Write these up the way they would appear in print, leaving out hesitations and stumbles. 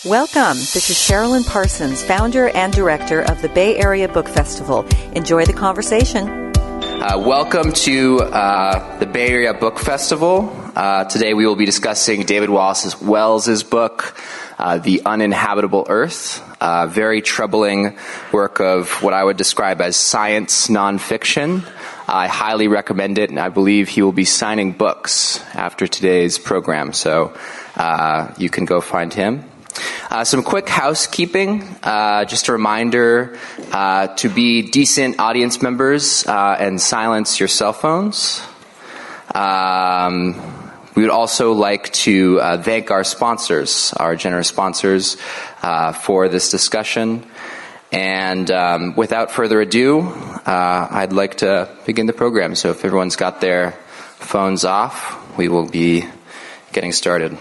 Welcome. This is Sherilyn Parsons, founder and director of the Bay Area Book Festival. Enjoy the conversation. Welcome to the Bay Area Book Festival. Today we will be discussing David Wallace Wells' book, The Uninhabitable Earth, a very troubling work of what I would describe as science nonfiction. I highly recommend it, and I believe he will be signing books after today's program, so you can go find him. Some quick housekeeping, just a reminder to be decent audience members and silence your cell phones. We would also like to thank our sponsors, our generous sponsors, for this discussion. And without further ado, I'd like to begin the program. So if everyone's got their phones off, we will be getting started.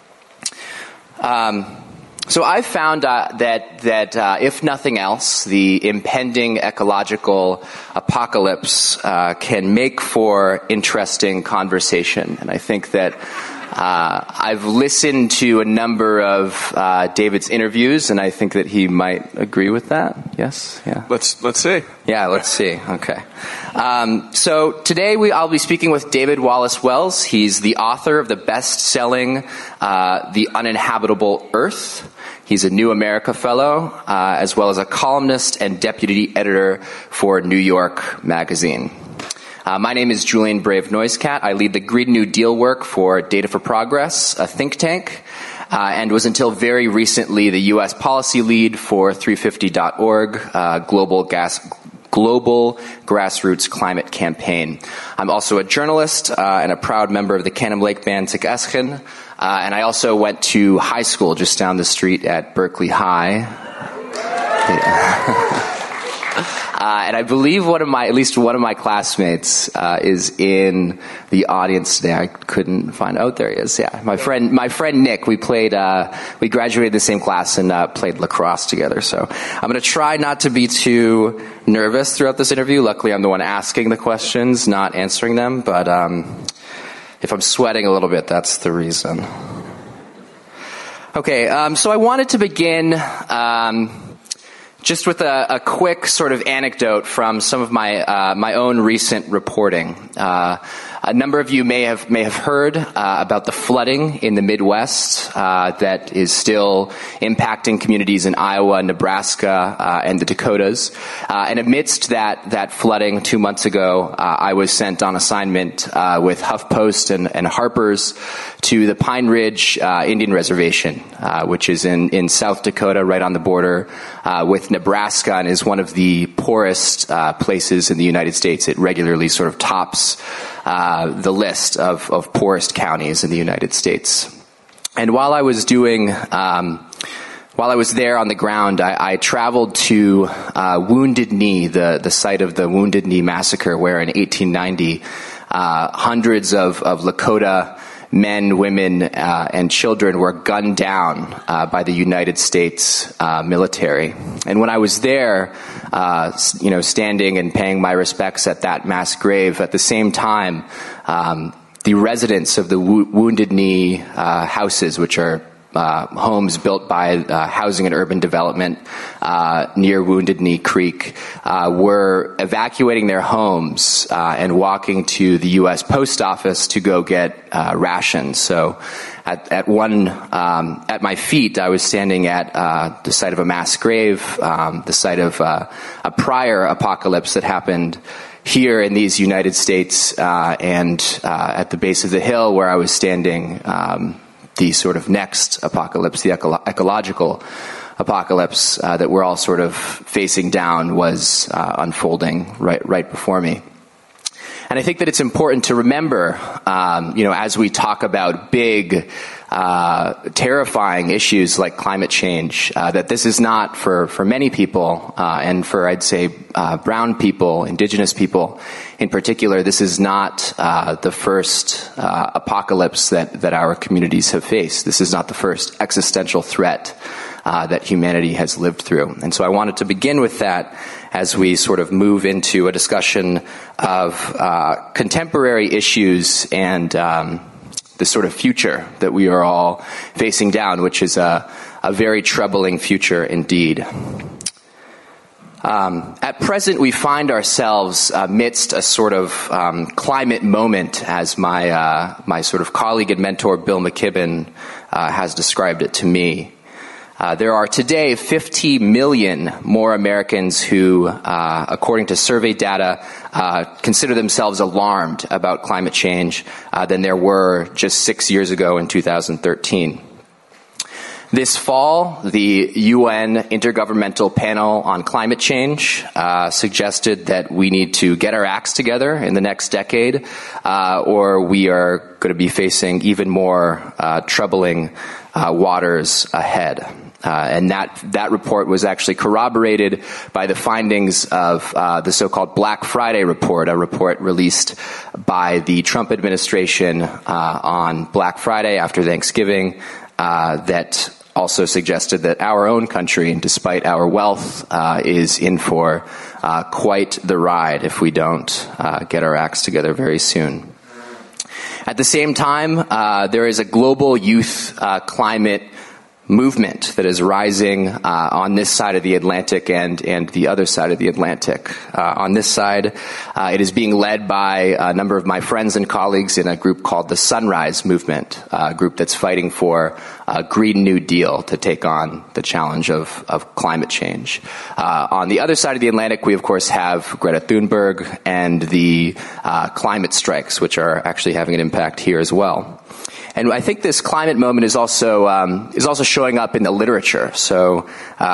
So I've found that if nothing else, the impending ecological apocalypse can make for interesting conversation. And I think that I've listened to a number of David's interviews, and I think that he might agree with that. Yes? Yeah. Let's see. Yeah, let's see. Okay. So today I'll be speaking with David Wallace Wells. He's the author of the best-selling The Uninhabitable Earth. He's a New America Fellow, as well as a columnist and deputy editor for New York Magazine. My name is Julian Brave Noisecat. I lead the Green New Deal work for Data for Progress, a think tank, and was until very recently the U.S. policy lead for 350.org, global grassroots climate campaign. I'm also a journalist and a proud member of the Cannon Lake band Tic Eschen, and I also went to high school just down the street at Berkeley High. And I believe at least one of my classmates is in the audience today. I couldn't find. Oh, there he is. Yeah, my friend Nick. We graduated the same class and played lacrosse together. So I'm going to try not to be too nervous throughout this interview. Luckily, I'm the one asking the questions, not answering them. But if I'm sweating a little bit, that's the reason. Okay, so I wanted to begin just with a quick sort of anecdote from some of my own recent reporting. A number of you may have heard about the flooding in the Midwest that is still impacting communities in Iowa, Nebraska, and the Dakotas. And amidst that flooding 2 months ago, I was sent on assignment with HuffPost and Harper's to the Pine Ridge Indian Reservation, which is in South Dakota, right on the border with Nebraska, and is one of the poorest places in the United States. It regularly sort of tops the list of poorest counties in the United States. And while I was there on the ground, I traveled to Wounded Knee, the site of the Wounded Knee massacre, where in 1890 hundreds of Lakota men, women, and children were gunned down by the United States military. And when I was there, standing and paying my respects at that mass grave, at the same time, the residents of the Wounded Knee houses, which are homes built by Housing and Urban Development near Wounded Knee Creek, were evacuating their homes and walking to the U.S. Post Office to go get rations. So at my feet, I was standing at the site of a mass grave, the site of a prior apocalypse that happened here in these United States, and at the base of the hill where I was standing, the sort of next apocalypse, the ecological apocalypse that we're all sort of facing down, was unfolding right before me. And I think that it's important to remember, as we talk about big, terrifying issues like climate change, that this is not for many people, and for, I'd say, brown people, indigenous people in particular, this is not the first apocalypse that our communities have faced. This is not the first existential threat that humanity has lived through. And so I wanted to begin with that as we sort of move into a discussion of contemporary issues and the sort of future that we are all facing down, which is a a very troubling future indeed. At present, we find ourselves amidst a sort of climate moment, as my sort of colleague and mentor Bill McKibben has described it to me. There are today 50 million more Americans who, according to survey data, consider themselves alarmed about climate change than there were just 6 years ago in 2013. This fall, the UN Intergovernmental Panel on Climate Change suggested that we need to get our acts together in the next decade, or we are going to be facing even more troubling waters ahead. And that report was actually corroborated by the findings of the so-called Black Friday report, a report released by the Trump administration on Black Friday after Thanksgiving that also suggested that our own country, despite our wealth, is in for quite the ride if we don't get our acts together very soon. At the same time, there is a global youth climate movement that is rising on this side of the Atlantic and the other side of the Atlantic. On this side, it is being led by a number of my friends and colleagues in a group called the Sunrise Movement, a group that's fighting for a Green New Deal to take on the challenge of climate change. On the other side of the Atlantic, we of course have Greta Thunberg and the climate strikes, which are actually having an impact here as well. And I think this climate moment is also showing up in the literature. So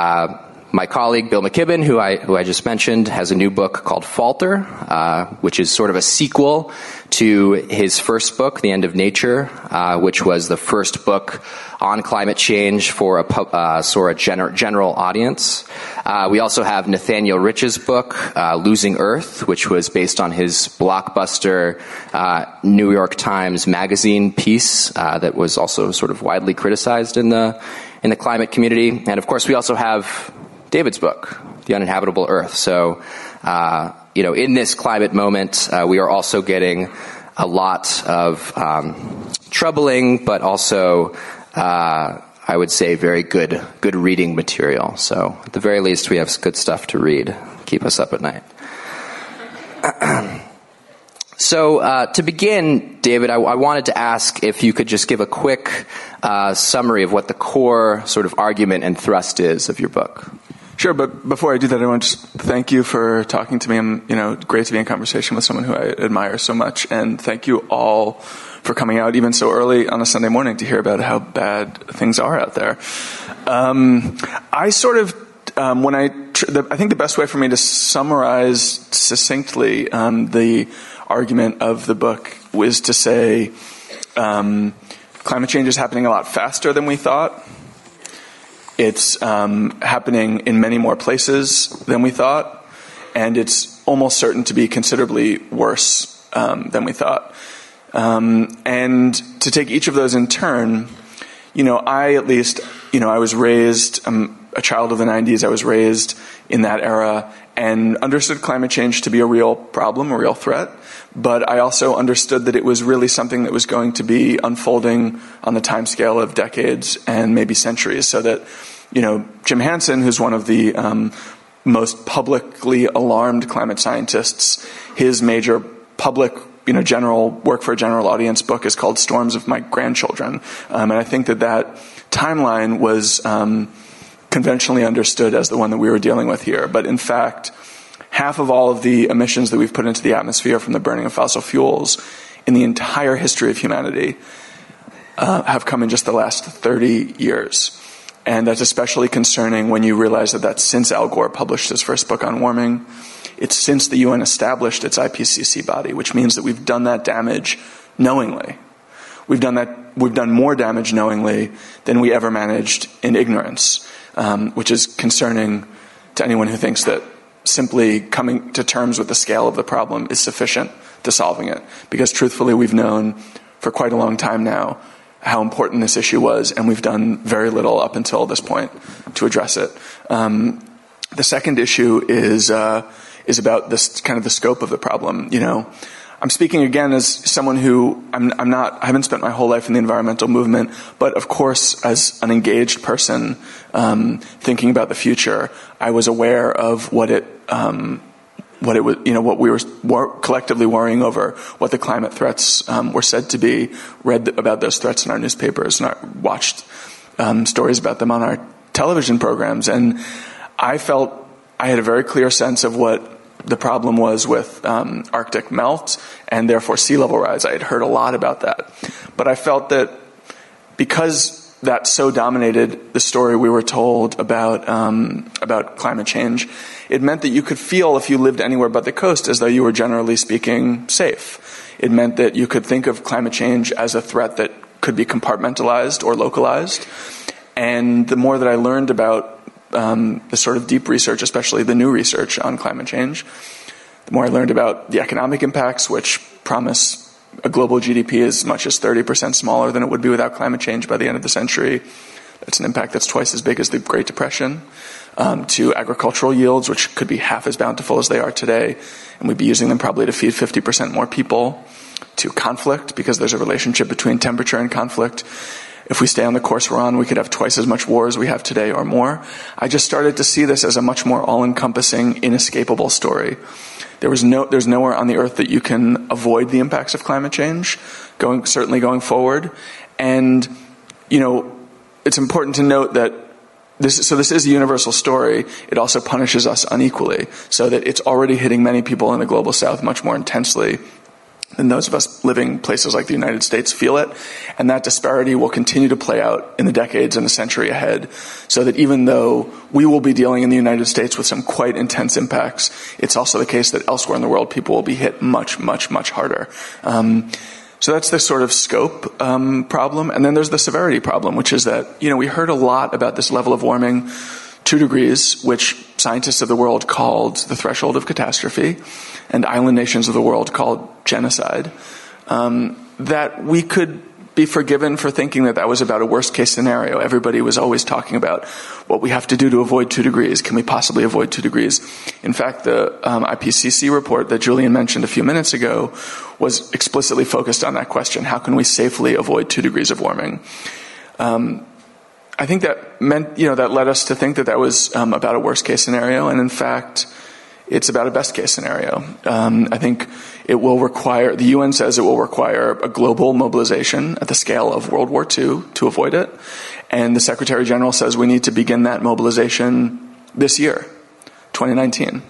my colleague Bill McKibben, who I just mentioned, has a new book called Falter, which is sort of a sequel to his first book, The End of Nature, which was the first book on climate change for a general audience. We also have Nathaniel Rich's book, Losing Earth, which was based on his blockbuster New York Times Magazine piece that was also sort of widely criticized in the climate community. And of course, we also have David's book, The Uninhabitable Earth. So, in this climate moment, we are also getting a lot of troubling, but also I would say very good reading material. So at the very least, we have good stuff to read. Keep us up at night. So to begin, David, I wanted to ask if you could just give a quick summary of what the core sort of argument and thrust is of your book. Sure, but before I do that, I want to just thank you for talking to me. I'm, great to be in conversation with someone who I admire so much, and thank you all for coming out even so early on a Sunday morning to hear about how bad things are out there. I sort of, I think the best way for me to summarize succinctly the argument of the book was to say climate change is happening a lot faster than we thought. It's happening in many more places than we thought, and it's almost certain to be considerably worse than we thought. And to take each of those in turn, I was raised, a child of the 90s, I was raised in that era and understood climate change to be a real problem, a real threat. But I also understood that it was really something that was going to be unfolding on the timescale of decades and maybe centuries. So that, Jim Hansen, who's one of the most publicly alarmed climate scientists, his major public general work for a general audience book is called Storms of My Grandchildren. And I think that timeline was conventionally understood as the one that we were dealing with here. But in fact, half of all of the emissions that we've put into the atmosphere from the burning of fossil fuels in the entire history of humanity have come in just the last 30 years. And that's especially concerning when you realize that that's since Al Gore published his first book on warming. It's since the UN established its IPCC body, which means that we've done that damage knowingly. We've done more damage knowingly than we ever managed in ignorance, which is concerning to anyone who thinks that simply coming to terms with the scale of the problem is sufficient to solving it. Because truthfully, we've known for quite a long time now how important this issue was, and we've done very little up until this point to address it. The second issue is about this kind of the scope of the problem. I'm speaking again as someone who I haven't spent my whole life in the environmental movement, but of course, as an engaged person thinking about the future, I was aware of what it was, what we were collectively worrying over, what the climate threats were said to be, read about those threats in our newspapers, and I watched stories about them on our television programs, and I felt I had a very clear sense of what the problem was with Arctic melt and therefore sea level rise. I had heard a lot about that. But I felt that because that so dominated the story we were told about climate change, it meant that you could feel, if you lived anywhere but the coast, as though you were generally speaking safe. It meant that you could think of climate change as a threat that could be compartmentalized or localized. And the more that I learned about the sort of deep research, especially the new research on climate change, the more I learned about the economic impacts, which promise a global GDP as much as 30% smaller than it would be without climate change by the end of the century. That's an impact that's twice as big as the Great Depression. To agricultural yields, which could be half as bountiful as they are today, and we'd be using them probably to feed 50% more people. To conflict, because there's a relationship between temperature and conflict. If we stay on the course we're on, we could have twice as much war as we have today or more. I just started to see this as a much more all-encompassing, inescapable story. There's nowhere on the earth that you can avoid the impacts of climate change, certainly going forward. And, it's important to note that this is a universal story. It also punishes us unequally, so that it's already hitting many people in the global south much more intensely than those of us living places like the United States feel it. And that disparity will continue to play out in the decades and the century ahead, so that even though we will be dealing in the United States with some quite intense impacts, it's also the case that elsewhere in the world people will be hit much, much, much harder. So that's the sort of scope problem. And then there's the severity problem, which is that, we heard a lot about this level of warming, 2 degrees, which scientists of the world called the threshold of catastrophe, and island nations of the world called genocide, that we could be forgiven for thinking that was about a worst-case scenario. Everybody was always talking about what we have to do to avoid 2 degrees. Can we possibly avoid 2 degrees? In fact, the IPCC report that Julian mentioned a few minutes ago was explicitly focused on that question. How can we safely avoid 2 degrees of warming? I think that meant, that led us to think that was about a worst-case scenario, and in fact, it's about a best-case scenario. I think it will require, the UN says it will require a global mobilization at the scale of World War II to avoid it, and the Secretary General says we need to begin that mobilization this year, 2019.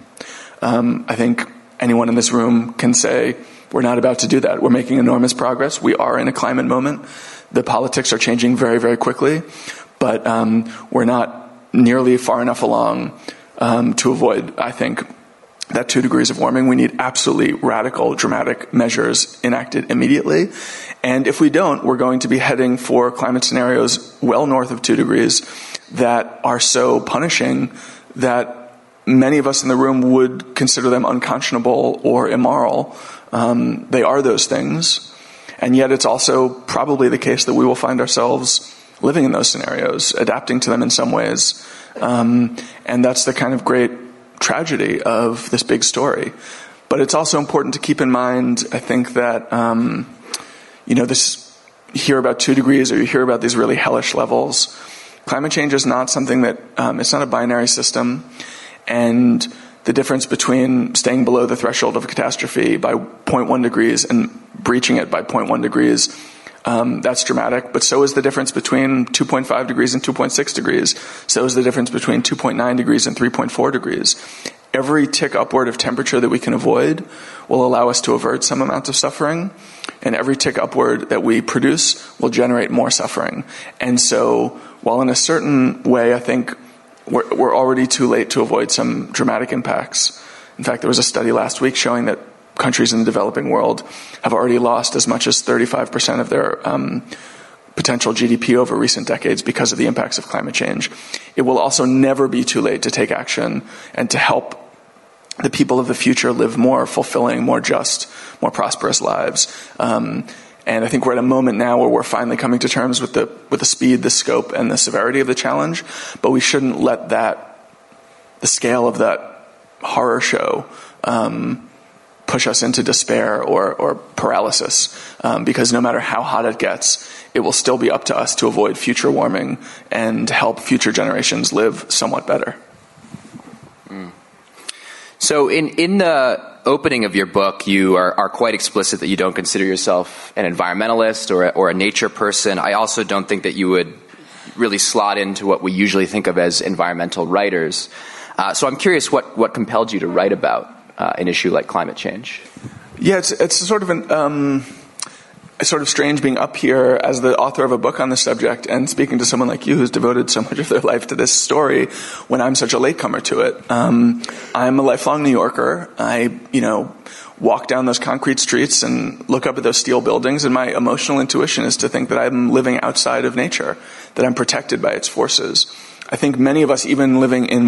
I think anyone in this room can say we're not about to do that. We're making enormous progress. We are in a climate moment. The politics are changing very, very quickly, but we're not nearly far enough along to avoid, I think, that 2 degrees of warming. We need absolutely radical, dramatic measures enacted immediately. And if we don't, we're going to be heading for climate scenarios well north of 2 degrees that are so punishing that many of us in the room would consider them unconscionable or immoral. They are those things. And yet it's also probably the case that we will find ourselves living in those scenarios, adapting to them in some ways. And that's the kind of great tragedy of this big story. But it's also important to keep in mind, I think, that, you hear about 2 degrees or you hear about these really hellish levels. Climate change is not something that, it's not a binary system. And the difference between staying below the threshold of catastrophe by 0.1 degrees and breaching it by 0.1 degrees, that's dramatic. But so is the difference between 2.5 degrees and 2.6 degrees. So is the difference between 2.9 degrees and 3.4 degrees. Every tick upward of temperature that we can avoid will allow us to avert some amount of suffering. And every tick upward that we produce will generate more suffering. And so, while in a certain way, I think we're already too late to avoid some dramatic impacts. In fact, there was a study last week showing that countries in the developing world have already lost as much as 35% of their potential GDP over recent decades because of the impacts of climate change. It will also never be too late to take action and to help the people of the future live more fulfilling, more just, more prosperous lives. And I think we're at a moment now where we're finally coming to terms with the speed, the scope, and the severity of the challenge. But we shouldn't let the scale of that horror show, push us into despair or paralysis, because no matter how hot it gets, it will still be up to us to avoid future warming and help future generations live somewhat better. So in the opening of your book, you are quite explicit that you don't consider yourself an environmentalist or a nature person. I also don't think that you would really slot into what we usually think of as environmental writers. So I'm curious what compelled you to write about an issue like climate change. Yeah, it's sort of it's sort of strange being up here as the author of a book on this subject and speaking to someone like you who's devoted so much of their life to this story when I'm such a latecomer to it. I'm a lifelong New Yorker. I, walk down those concrete streets and look up at those steel buildings, and my emotional intuition is to think that I'm living outside of nature, that I'm protected by its forces. I think many of us, even living in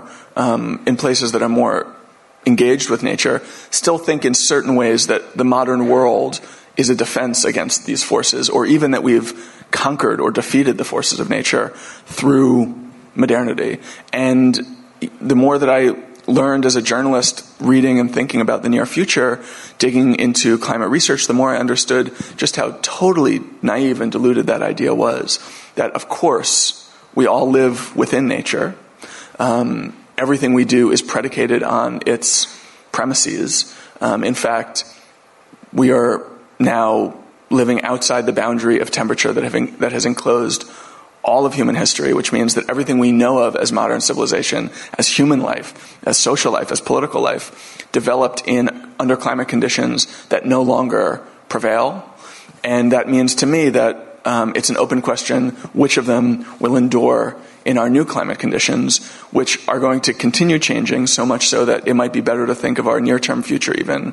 in places that are more engaged with nature, still think in certain ways that the modern world is a defense against these forces, or even that we've conquered or defeated the forces of nature through modernity. And the more that I learned as a journalist, reading and thinking about the near future, digging into climate research, the more I understood just how totally naive and deluded that idea was. That, of course, we all live within nature. Everything we do is predicated on its premises. In fact, we are now living outside the boundary of temperature that has enclosed all of human history, which means that everything we know of as modern civilization, as human life, as social life, as political life, developed under climate conditions that no longer prevail. And that means to me that it's an open question which of them will endure in our new climate conditions, which are going to continue changing, so much so that it might be better to think of our near-term future even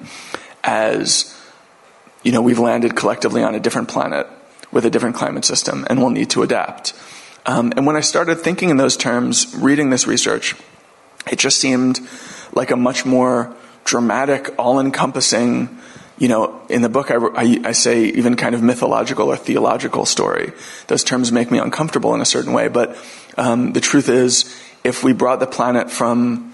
as we've landed collectively on a different planet with a different climate system, and we'll need to adapt. And when I started thinking in those terms, reading this research, it just seemed like a much more dramatic, all-encompassing, in the book I say even kind of mythological or theological story. Those terms make me uncomfortable in a certain way, but the truth is, if we brought the planet from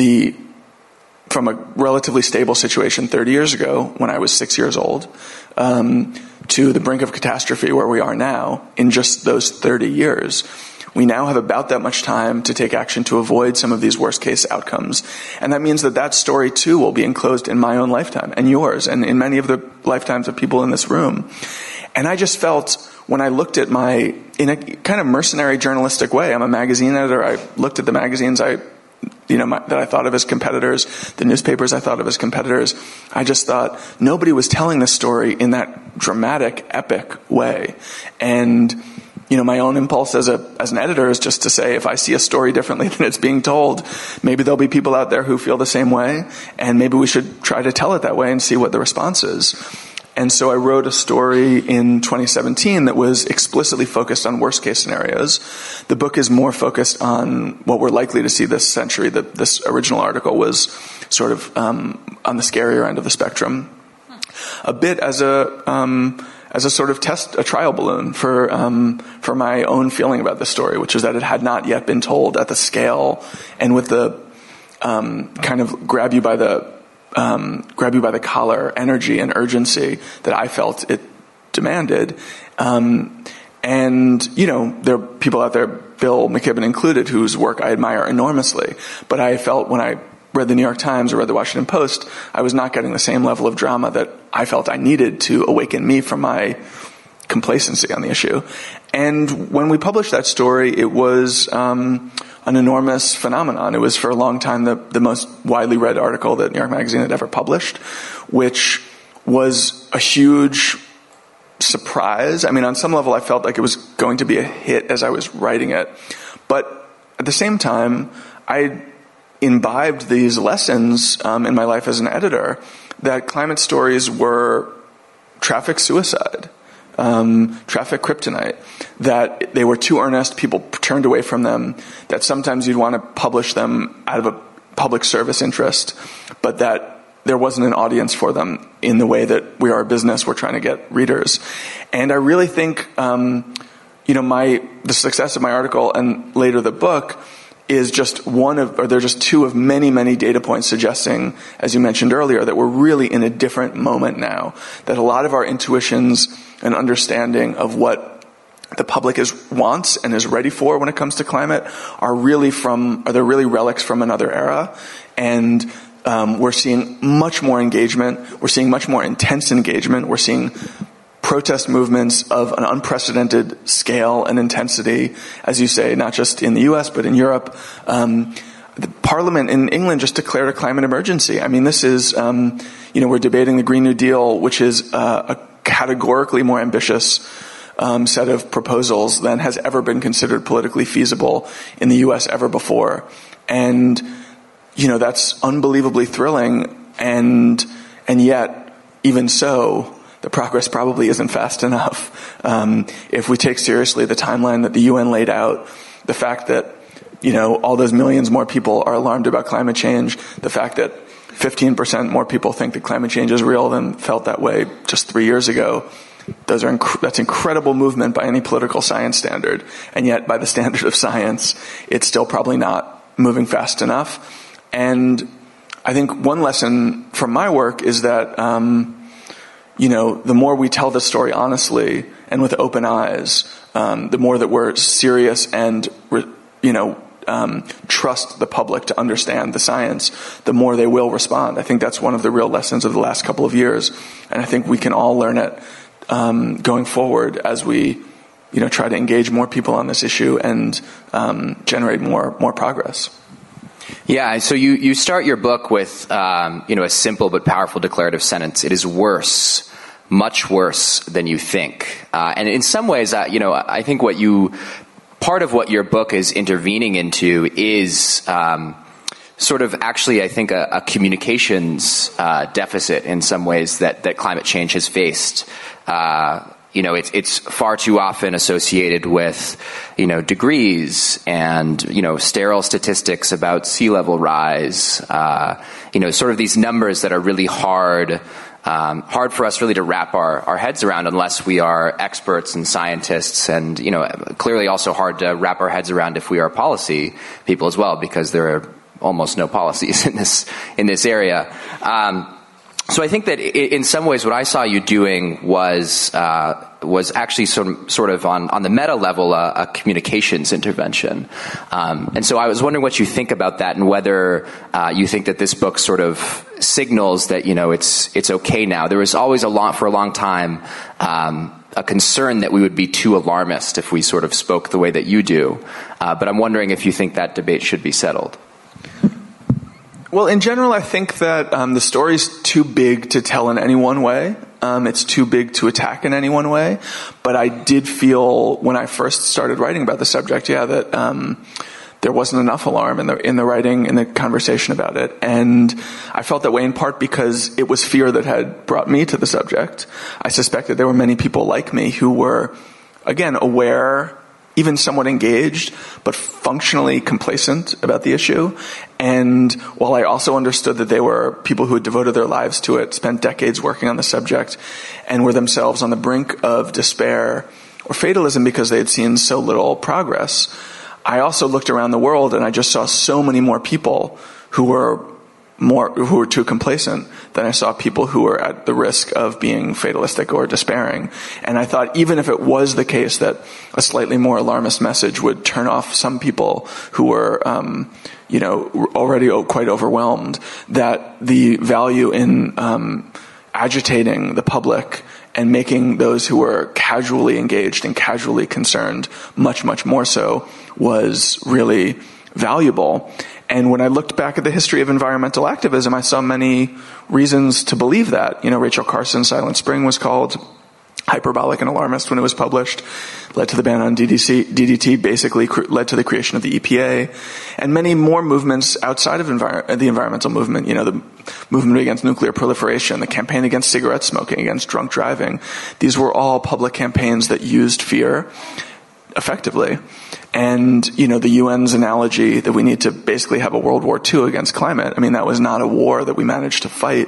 a relatively stable situation 30 years ago, when I was 6 years old, to the brink of catastrophe where we are now, in just those 30 years, we now have about that much time to take action to avoid some of these worst-case outcomes. And that means that story, too, will be enclosed in my own lifetime, and yours, and in many of the lifetimes of people in this room. And I just felt, when I looked at in a kind of mercenary journalistic way, I'm a magazine editor, I looked at the magazines that I thought of as competitors, the newspapers I thought of as competitors. I just thought nobody was telling this story in that dramatic, epic way. And, my own impulse as an editor is just to say, if I see a story differently than it's being told, maybe there'll be people out there who feel the same way, and maybe we should try to tell it that way and see what the response is. And so I wrote a story in 2017 that was explicitly focused on worst-case scenarios. The book is more focused on what we're likely to see this century. This original article was sort of on the scarier end of the spectrum, a bit as a sort of a trial balloon for my own feeling about the story, which is that it had not yet been told at the scale and with the kind of grab you by the collar energy and urgency that I felt it demanded. And, there are people out there, Bill McKibben included, whose work I admire enormously. But I felt when I read the New York Times or read the Washington Post, I was not getting the same level of drama that I felt I needed to awaken me from my complacency on the issue. And when we published that story, it was an enormous phenomenon. It was for a long time the most widely read article that New York Magazine had ever published, which was a huge surprise. I mean, on some level, I felt like it was going to be a hit as I was writing it. But at the same time, I imbibed these lessons in my life as an editor that climate stories were traffic suicide. Traffic kryptonite, that they were too earnest, people turned away from them, that sometimes you'd want to publish them out of a public service interest, but that there wasn't an audience for them in the way that we are a business, we're trying to get readers. And I really think, the success of my article and later the book is just they're just two of many, many data points suggesting, as you mentioned earlier, that we're really in a different moment now, that a lot of our intuitions and understanding of what the public wants and is ready for when it comes to climate are really relics from another era. And we're seeing much more engagement. We're seeing much more intense engagement. We're seeing protest movements of an unprecedented scale and intensity, as you say, not just in the U.S., but in Europe. The Parliament in England just declared a climate emergency. I mean, this is, we're debating the Green New Deal, which is a categorically more ambitious set of proposals than has ever been considered politically feasible in the U.S. ever before. And, that's unbelievably thrilling. And yet, even so, the progress probably isn't fast enough. If we take seriously the timeline that the UN laid out, the fact that, all those millions more people are alarmed about climate change, the fact that 15% more people think that climate change is real than felt that way just 3 years ago, that's incredible movement by any political science standard. And yet, by the standard of science, it's still probably not moving fast enough. And I think one lesson from my work is that, the more we tell the story honestly and with open eyes, the more that we're serious and, trust the public to understand the science, the more they will respond. I think that's one of the real lessons of the last couple of years. And I think we can all learn it going forward as we, try to engage more people on this issue and generate more progress. Yeah, so you start your book with, a simple but powerful declarative sentence. It is worse, much worse than you think. And in some ways, I think part of what your book is intervening into is sort of actually, I think, a communications deficit in some ways that climate change has faced. It's far too often associated with, degrees and, sterile statistics about sea level rise, sort of these numbers that are really hard for us really to wrap our heads around unless we are experts and scientists, and, clearly also hard to wrap our heads around if we are policy people as well, because there are almost no policies in this area. So I think that in some ways what I saw you doing was actually sort of on the meta level a communications intervention. And so I was wondering what you think about that, and whether you think that this book sort of signals that, it's okay now. There was always for a long time a concern that we would be too alarmist if we sort of spoke the way that you do. But I'm wondering if you think that debate should be settled. Well, in general, I think that the story's too big to tell in any one way. It's too big to attack in any one way. But I did feel when I first started writing about the subject, that there wasn't enough alarm in the writing, in the conversation about it. And I felt that way in part because it was fear that had brought me to the subject. I suspected there were many people like me who were, again, aware, even somewhat engaged, but functionally complacent about the issue. And while I also understood that they were people who had devoted their lives to it, spent decades working on the subject, and were themselves on the brink of despair or fatalism because they had seen so little progress, I also looked around the world and I just saw so many more people who were too complacent than I saw people who were at the risk of being fatalistic or despairing. And I thought even if it was the case that a slightly more alarmist message would turn off some people who were, already quite overwhelmed, that the value in agitating the public and making those who were casually engaged and casually concerned much, much more so was really valuable. And when I looked back at the history of environmental activism, I saw many reasons to believe that. Rachel Carson's Silent Spring was called hyperbolic and alarmist when it was published, led to the ban on DDT, basically led to the creation of the EPA, and many more movements outside of the environmental movement, the movement against nuclear proliferation, the campaign against cigarette smoking, against drunk driving. These were all public campaigns that used fear effectively. And, the UN's analogy that we need to basically have a World War II against climate, that was not a war that we managed to fight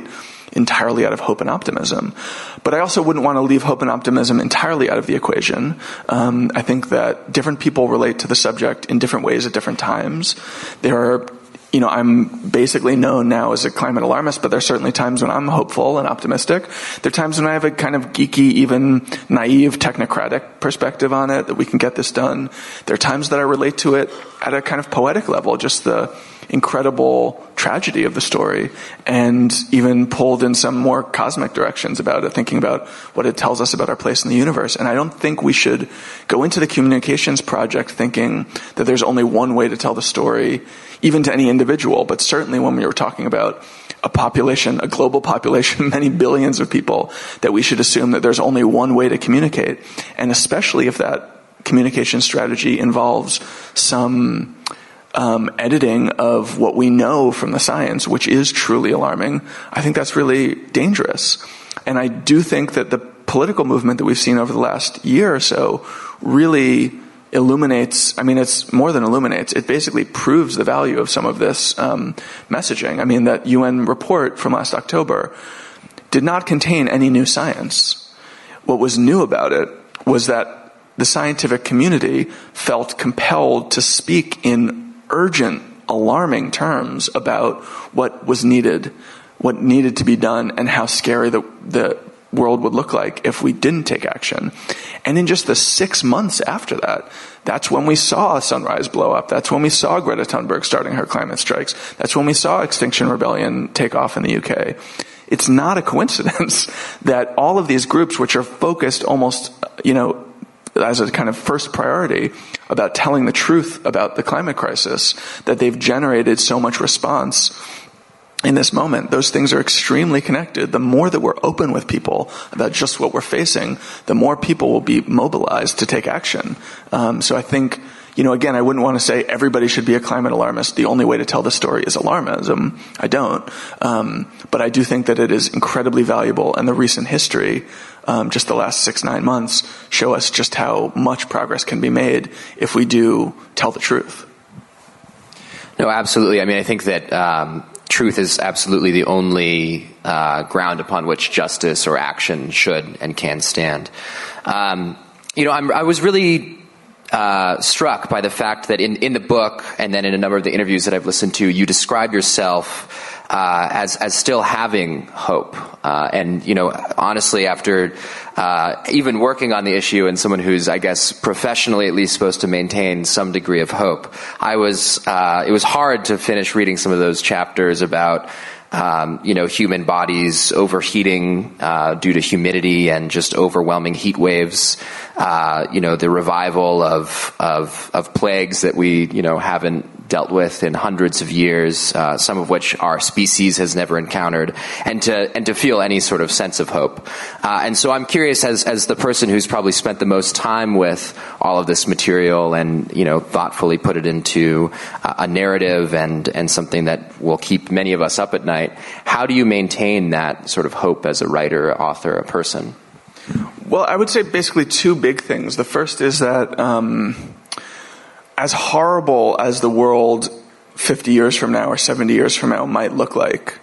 entirely out of hope and optimism. But I also wouldn't want to leave hope and optimism entirely out of the equation. I think that different people relate to the subject in different ways at different times. There are, I'm basically known now as a climate alarmist, but there are certainly times when I'm hopeful and optimistic. There are times when I have a kind of geeky, even naive, technocratic perspective on it, that we can get this done. There are times that I relate to it at a kind of poetic level, just the incredible tragedy of the story, and even pulled in some more cosmic directions about it, thinking about what it tells us about our place in the universe. And I don't think we should go into the communications project thinking that there's only one way to tell the story, even to any individual, but certainly when we were talking about a population, a global population, many billions of people, that we should assume that there's only one way to communicate. And especially if that communication strategy involves some editing of what we know from the science, which is truly alarming, I think that's really dangerous. And I do think that the political movement that we've seen over the last year or so really illuminates, it's more than illuminates, it basically proves the value of some of this messaging. That UN report from last October did not contain any new science. What was new about it was that the scientific community felt compelled to speak in urgent, alarming terms about what was needed, what needed to be done, and how scary the world would look like if we didn't take action. And in just the 6 months after that, that's when we saw Sunrise blow up. That's when we saw Greta Thunberg starting her climate strikes. That's when we saw Extinction Rebellion take off in the UK. It's not a coincidence that all of these groups, which are focused almost, as a kind of first priority about telling the truth about the climate crisis, that they've generated so much response in this moment. Those things are extremely connected. The more that we're open with people about just what we're facing, the more people will be mobilized to take action. So I think, again, I wouldn't want to say everybody should be a climate alarmist. The only way to tell the story is alarmism. I don't. But I do think that it is incredibly valuable, and the recent history, just the last 6-9 months, show us just how much progress can be made if we do tell the truth. No, absolutely. I think that truth is absolutely the only ground upon which justice or action should and can stand. I was really struck by the fact that in the book, and then in a number of the interviews that I've listened to, you describe yourself as still having hope. And honestly, after even working on the issue, and someone who's, I guess, professionally at least supposed to maintain some degree of hope, it was hard to finish reading some of those chapters about human bodies overheating due to humidity and just overwhelming heat waves. The revival of plagues that we haven't dealt with in hundreds of years, some of which our species has never encountered, and to feel any sort of sense of hope. And so I'm curious, as the person who's probably spent the most time with all of this material and thoughtfully put it into a narrative and something that will keep many of us up at night, how do you maintain that sort of hope as a writer, author, a person? Well, I would say basically two big things. The first is that as horrible as the world 50 years from now or 70 years from now might look like,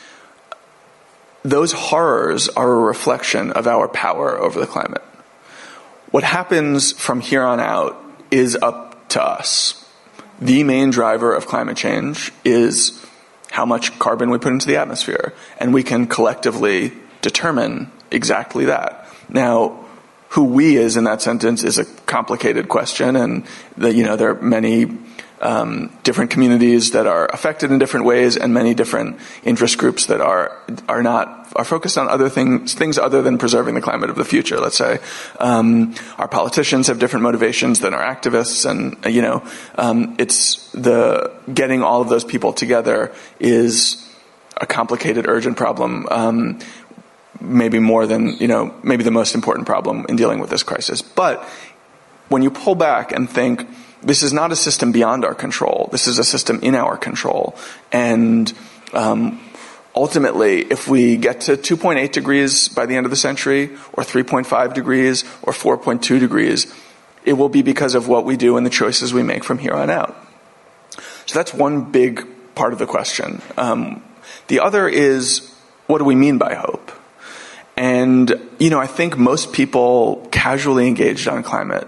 those horrors are a reflection of our power over the climate. What happens from here on out is up to us. The main driver of climate change is how much carbon we put into the atmosphere, and we can collectively determine exactly that. Now, who we is in that sentence is a complicated question, and there are many different communities that are affected in different ways, and many different interest groups that are focused on other things other than preserving the climate of the future. Let's say our politicians have different motivations than our activists, and it's the getting all of those people together is a complicated, urgent problem. Maybe more than, maybe the most important problem in dealing with this crisis. But when you pull back and think, this is not a system beyond our control, this is a system in our control. And ultimately, if we get to 2.8 degrees by the end of the century, or 3.5 degrees, or 4.2 degrees, it will be because of what we do and the choices we make from here on out. So that's one big part of the question. The other is, what do we mean by hope? And, I think most people casually engaged on climate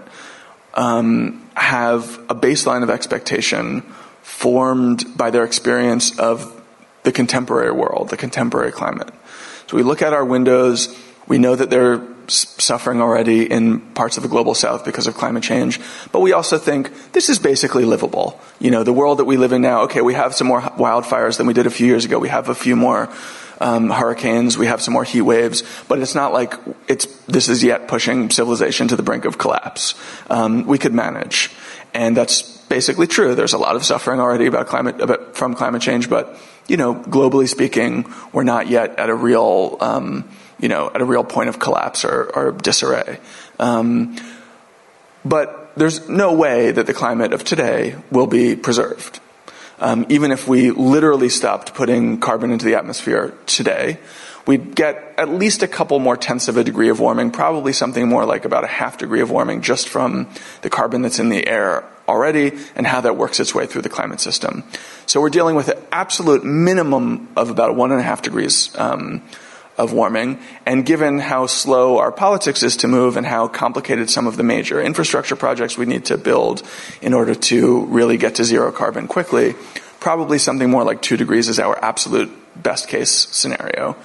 have a baseline of expectation formed by their experience of the contemporary world, the contemporary climate. So we look at our windows, we know that they're suffering already in parts of the global south because of climate change, but we also think this is basically livable. The world that we live in now, okay, we have some more wildfires than we did a few years ago, we have a few more hurricanes, we have some more heat waves, but it's not like this is yet pushing civilization to the brink of collapse. We could manage. And that's basically true. There's a lot of suffering already from climate change, but, globally speaking, we're not yet at a real, at a real point of collapse or disarray. But there's no way that the climate of today will be preserved. Even if we literally stopped putting carbon into the atmosphere today, we'd get at least a couple more tenths of a degree of warming, probably something more like about a half degree of warming just from the carbon that's in the air already and how that works its way through the climate system. So we're dealing with an absolute minimum of about 1.5 degrees of warming. And given how slow our politics is to move and how complicated some of the major infrastructure projects we need to build in order to really get to zero carbon quickly, probably something more like 2 degrees is our absolute best case scenario.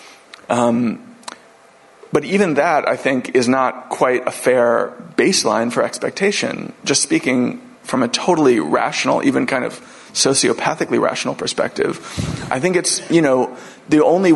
But even that, I think, is not quite a fair baseline for expectation. Just speaking from a totally rational, even kind of sociopathically rational perspective, I think it's, the only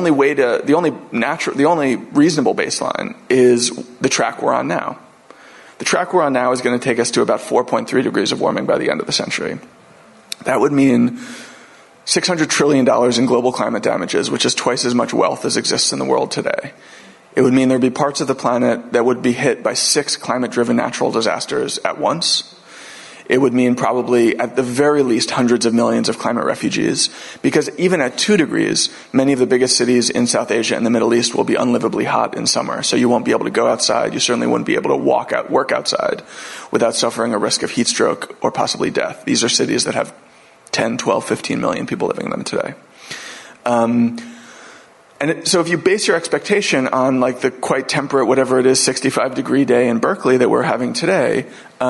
reasonable baseline is the track we're on now. The track we're on now is going to take us to about 4.3 degrees of warming by the end of the century. That would mean $600 trillion in global climate damages, which is twice as much wealth as exists in the world today. It would mean there'd be parts of the planet that would be hit by 6 climate-driven natural disasters at once. It would mean probably, at the very least, hundreds of millions of climate refugees, because even at 2 degrees, many of the biggest cities in South Asia and the Middle East will be unlivably hot in summer. So you won't be able to go outside. You certainly wouldn't be able to work outside without suffering a risk of heat stroke or possibly death. These are cities that have 10, 12, 15 million people living in them today. So if you base your expectation on like the quite temperate, whatever it is, 65-degree day in Berkeley that we're having today,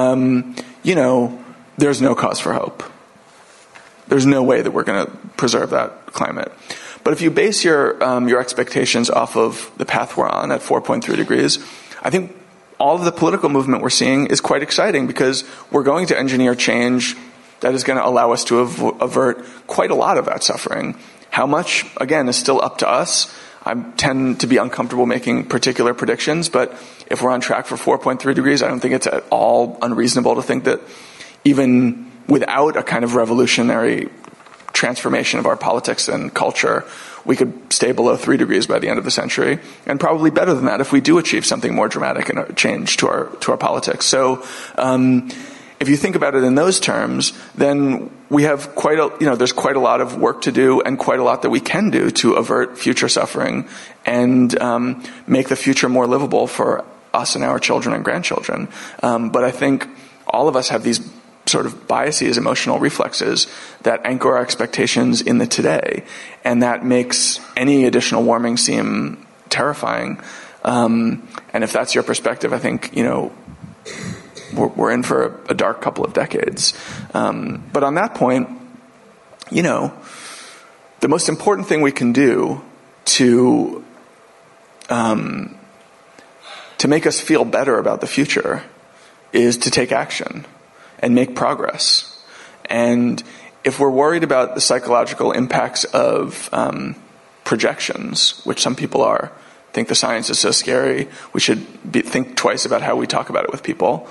there's no cause for hope. There's no way that we're going to preserve that climate. But if you base your expectations off of the path we're on at 4.3 degrees, I think all of the political movement we're seeing is quite exciting because we're going to engineer change that is going to allow us to avert quite a lot of that suffering. How much, again, is still up to us. I tend to be uncomfortable making particular predictions, but if we're on track for 4.3 degrees, I don't think it's at all unreasonable to think that even without a kind of revolutionary transformation of our politics and culture, we could stay below 3 degrees by the end of the century, and probably better than that if we do achieve something more dramatic and a change to our politics. So, if you think about it in those terms, then we have there's quite a lot of work to do and quite a lot that we can do to avert future suffering and make the future more livable for us and our children and grandchildren. But I think all of us have these sort of biases, emotional reflexes that anchor our expectations in the today, and that makes any additional warming seem terrifying. And if that's your perspective, I think, we're in for a dark couple of decades. But on that point, the most important thing we can do to make us feel better about the future is to take action and make progress. And if we're worried about the psychological impacts of projections, which some people think the science is so scary, we should think twice about how we talk about it with people.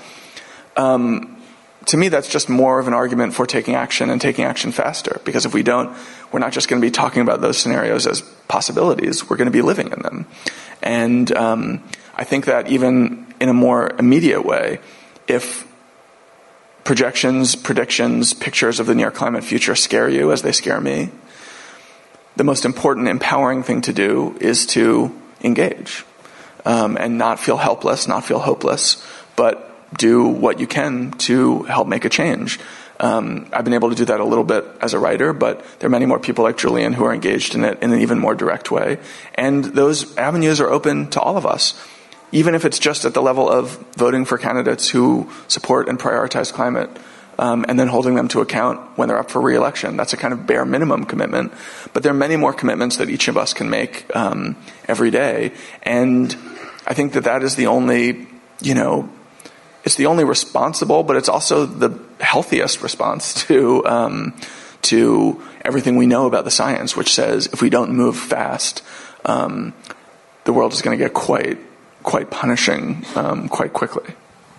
To me, that's just more of an argument for taking action and taking action faster. Because if we don't, we're not just going to be talking about those scenarios as possibilities. We're going to be living in them. And I think that even in a more immediate way, if projections, predictions, pictures of the near climate future scare you as they scare me, the most important, empowering thing to do is to engage and not feel helpless, not feel hopeless, but do what you can to help make a change. I've been able to do that a little bit as a writer, but there are many more people like Julian who are engaged in it in an even more direct way. And those avenues are open to all of us, even if it's just at the level of voting for candidates who support and prioritize climate, and then holding them to account when they're up for re-election. That's a kind of bare minimum commitment. But there are many more commitments that each of us can make every day. And I think that is the only, it's the only responsible, but it's also the healthiest response to everything we know about the science, which says if we don't move fast, the world is going to get quite punishing quite quickly.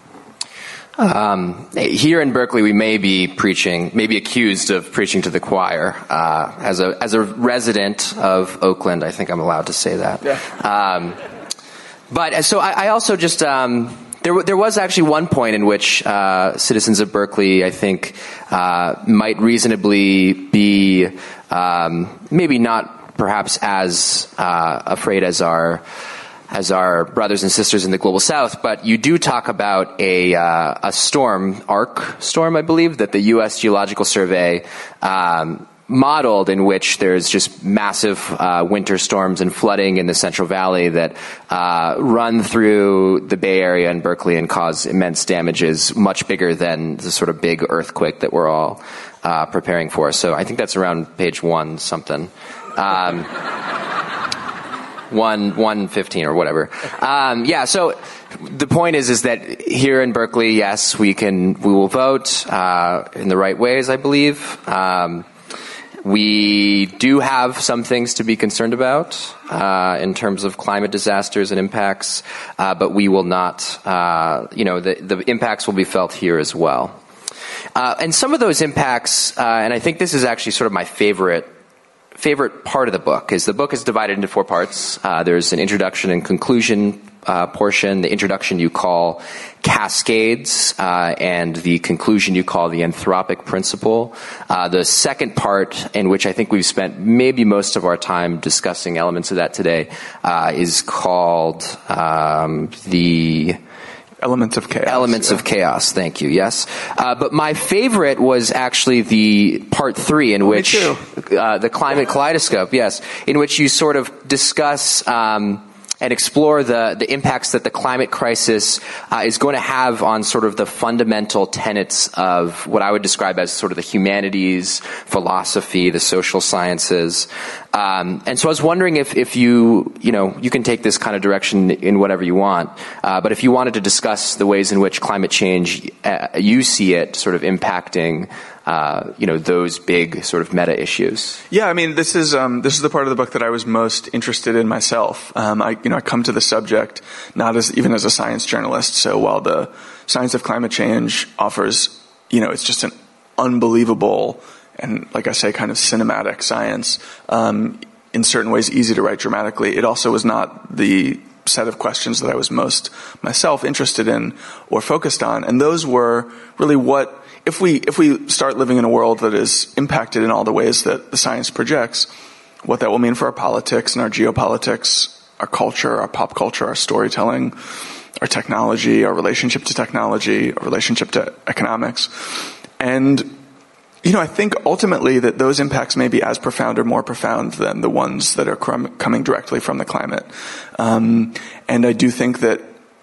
Here in Berkeley, we may be accused of preaching to the choir. As a resident of Oakland, I think I'm allowed to say that. Yeah. But so I also just there was actually one point in which citizens of Berkeley, I think, might reasonably be maybe not perhaps as afraid as our brothers and sisters in the global south, but you do talk about a storm, ARC storm, I believe, that the U.S. Geological Survey modeled, in which there's just massive winter storms and flooding in the Central Valley that run through the Bay Area and Berkeley and cause immense damages, much bigger than the sort of big earthquake that we're all preparing for. So I think that's around page 1 something. 115 or whatever. So the point is that here in Berkeley, yes, we will vote in the right ways, I believe. We do have some things to be concerned about in terms of climate disasters and impacts, but we will not, the impacts will be felt here as well. And some of those impacts, and I think this is actually sort of my favorite part of the book is divided into 4 parts. There's an introduction and conclusion portion. The introduction you call cascades, and the conclusion you call the anthropic principle. The second part, in which I think we've spent maybe most of our time discussing elements of that today, is called the Elements of Chaos. Elements of Chaos, thank you, yes. But my favorite was actually the part 3, in which the climate kaleidoscope, yes, in which you sort of discuss and explore the impacts that the climate crisis is going to have on sort of the fundamental tenets of what I would describe as sort of the humanities, philosophy, the social sciences. And so I was wondering if you can take this kind of direction in whatever you want, but if you wanted to discuss the ways in which climate change, you see it sort of impacting those big sort of meta issues. Yeah, I mean, this is the part of the book that I was most interested in myself. I come to the subject not even as a science journalist. So while the science of climate change offers, it's just an unbelievable and, like I say, kind of cinematic science, in certain ways easy to write dramatically, it also was not the set of questions that I was most myself interested in or focused on. And those were really if we start living in a world that is impacted in all the ways that the science projects, what that will mean for our politics and our geopolitics, our culture, our pop culture, our storytelling, our technology, our relationship to technology, our relationship to economics. And, I think ultimately that those impacts may be as profound or more profound than the ones that are coming directly from the climate. And I do think that,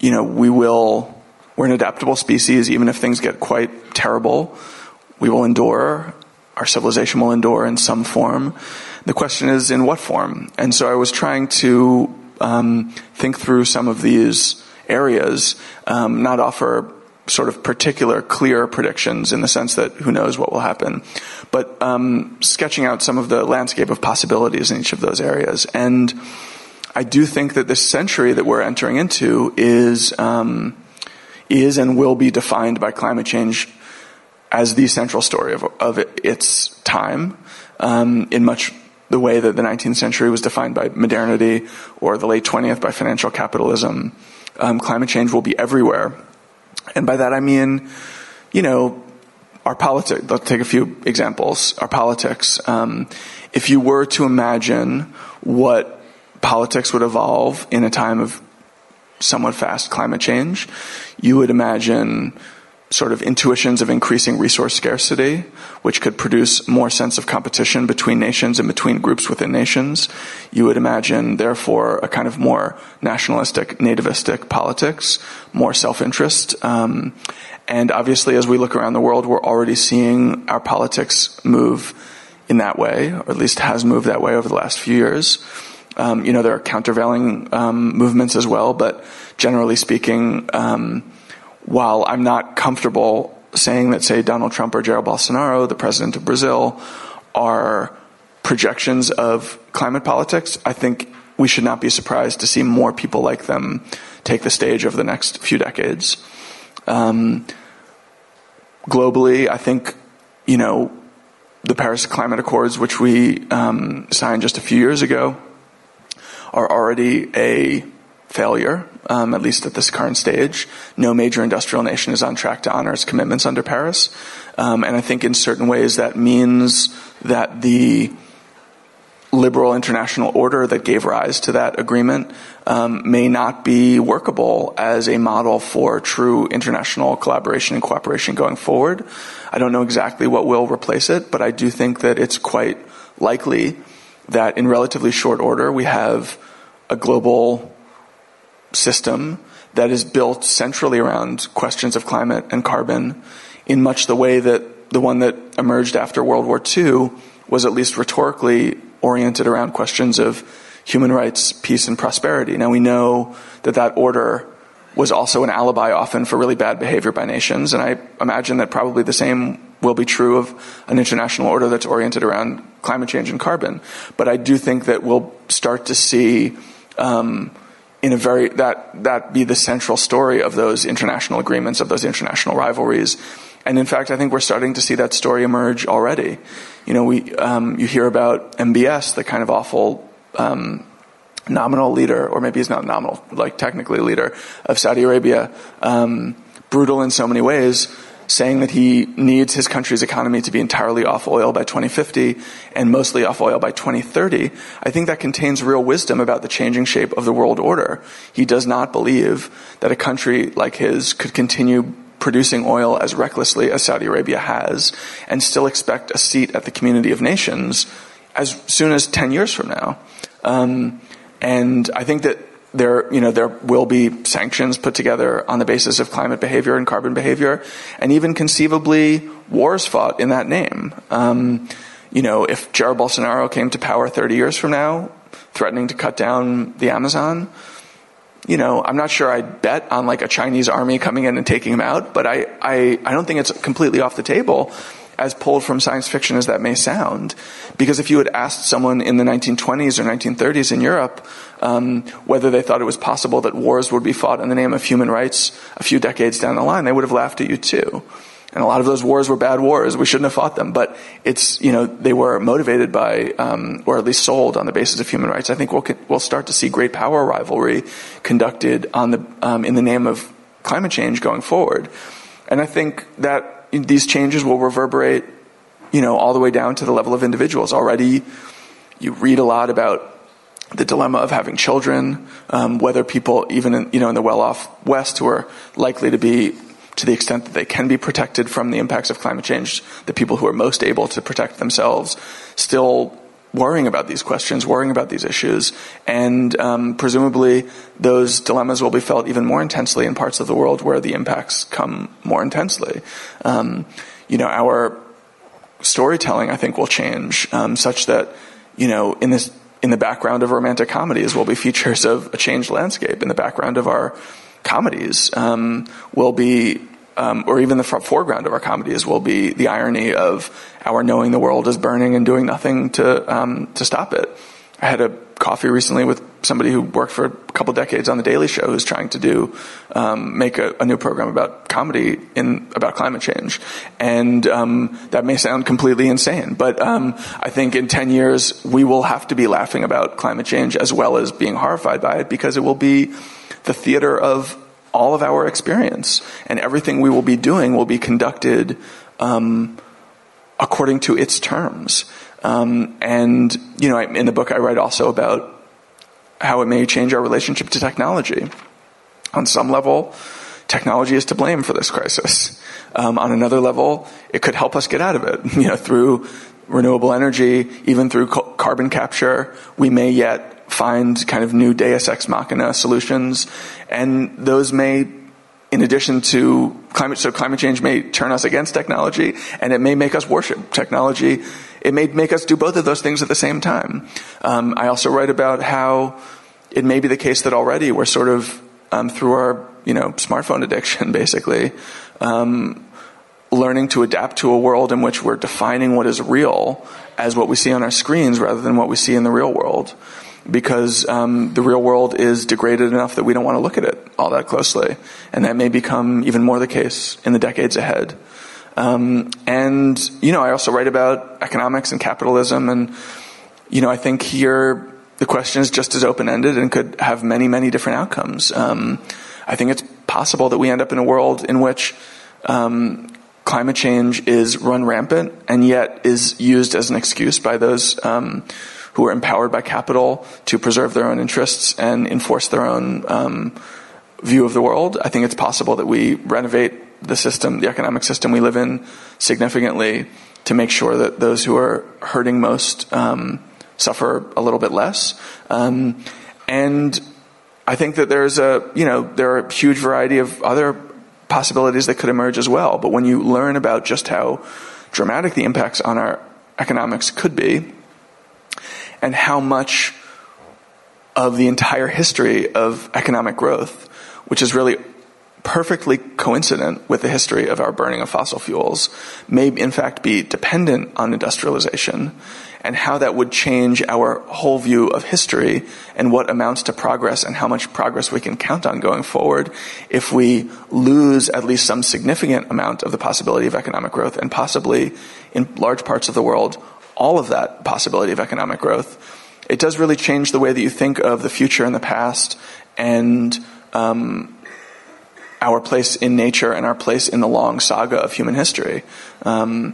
we're an adaptable species. Even if things get quite terrible, we will endure. Our civilization will endure in some form. The question is, in what form? And so I was trying to think through some of these areas, not offer sort of particular clear predictions in the sense that who knows what will happen, but sketching out some of the landscape of possibilities in each of those areas. And I do think that this century that we're entering into is and will be defined by climate change as the central story of its time, in much the way that the 19th century was defined by modernity, or the late 20th by financial capitalism. Climate change will be everywhere. And by that I mean, our politics. Let's take a few examples. Our politics. If you were to imagine what politics would evolve in a time of somewhat fast climate change, you would imagine sort of intuitions of increasing resource scarcity, which could produce more sense of competition between nations and between groups within nations. You would imagine, therefore, a kind of more nationalistic, nativistic politics, more self-interest. And obviously, as we look around the world, we're already seeing our politics move in that way, or at least has moved that way over the last few years. There are countervailing movements as well, but generally speaking, while I'm not comfortable saying that, say, Donald Trump or Jair Bolsonaro, the president of Brazil, are projections of climate politics, I think we should not be surprised to see more people like them take the stage over the next few decades. Globally, I think, the Paris Climate Accords, which we signed just a few years ago, are already a failure, at least at this current stage. No major industrial nation is on track to honor its commitments under Paris. And I think in certain ways that means that the liberal international order that gave rise to that agreement may not be workable as a model for true international collaboration and cooperation going forward. I don't know exactly what will replace it, but I do think that it's quite likely that in relatively short order we have a global system that is built centrally around questions of climate and carbon in much the way that the one that emerged after World War II was at least rhetorically oriented around questions of human rights, peace, and prosperity. Now, we know that that order was also an alibi often for really bad behavior by nations, and I imagine that probably the same will be true of an international order that's oriented around climate change and carbon. But I do think that we'll start to see that be the central story of those international agreements, of those international rivalries. And in fact, I think we're starting to see that story emerge already. You hear about MBS, the kind of awful nominal leader, or maybe he's not nominal, like technically leader of Saudi Arabia, brutal in so many ways, saying that he needs his country's economy to be entirely off oil by 2050 and mostly off oil by 2030. I think that contains real wisdom about the changing shape of the world order. He does not believe that a country like his could continue producing oil as recklessly as Saudi Arabia has and still expect a seat at the community of nations as soon as 10 years from now. And I think that there will be sanctions put together on the basis of climate behavior and carbon behavior, and even conceivably wars fought in that name. If Jair Bolsonaro came to power 30 years from now, threatening to cut down the Amazon, I'm not sure I'd bet on like a Chinese army coming in and taking him out, but I don't think it's completely off the table, as pulled from science fiction as that may sound. Because if you had asked someone in the 1920s or 1930s in Europe whether they thought it was possible that wars would be fought in the name of human rights a few decades down the line, they would have laughed at you too. And a lot of those wars were bad wars. We shouldn't have fought them. But they were motivated by, or at least sold on the basis of human rights. I think we'll start to see great power rivalry conducted in the name of climate change going forward. And I think that these changes will reverberate, all the way down to the level of individuals. Already, you read a lot about the dilemma of having children, whether people, even in the well-off West, who are likely to be, to the extent that they can be protected from the impacts of climate change, the people who are most able to protect themselves, still worrying about these questions, worrying about these issues, and presumably those dilemmas will be felt even more intensely in parts of the world where the impacts come more intensely. Our storytelling, I think, will change such that, in the background of romantic comedies will be features of a changed landscape. In the background of our comedies will be, or even the foreground of our comedies will be the irony of our knowing the world is burning and doing nothing to stop it. I had a coffee recently with somebody who worked for a couple decades on The Daily Show who's trying to make a new program about comedy about climate change. And that may sound completely insane, but I think in 10 years we will have to be laughing about climate change as well as being horrified by it, because it will be the theater of all of our experience, and everything we will be doing will be conducted according to its terms. And in the book I write also about how it may change our relationship to technology. On some level, technology is to blame for this crisis. On another level, it could help us get out of it, through renewable energy, even through carbon capture. We may yet find kind of new deus ex machina solutions, and those may, in addition to climate change may turn us against technology, and it may make us worship technology. It may make us do both of those things at the same time. I also write about how it may be the case that already we're sort of, through our, smartphone addiction, basically, learning to adapt to a world in which we're defining what is real as what we see on our screens rather than what we see in the real world. Because the real world is degraded enough that we don't want to look at it all that closely. And that may become even more the case in the decades ahead. I also write about economics and capitalism. And, I think here the question is just as open-ended and could have many, many different outcomes. I think it's possible that we end up in a world in which climate change is run rampant and yet is used as an excuse by those who are empowered by capital to preserve their own interests and enforce their own view of the world. I think it's possible that we renovate the system, the economic system we live in, significantly to make sure that those who are hurting most suffer a little bit less. And I think that there are a huge variety of other possibilities that could emerge as well. But when you learn about just how dramatic the impacts on our economics could be, and how much of the entire history of economic growth, which is really perfectly coincident with the history of our burning of fossil fuels, may in fact be dependent on industrialization, and how that would change our whole view of history and what amounts to progress and how much progress we can count on going forward if we lose at least some significant amount of the possibility of economic growth, and possibly in large parts of the world all of that possibility of economic growth. It does really change the way that you think of the future and the past, and our place in nature and our place in the long saga of human history. I'm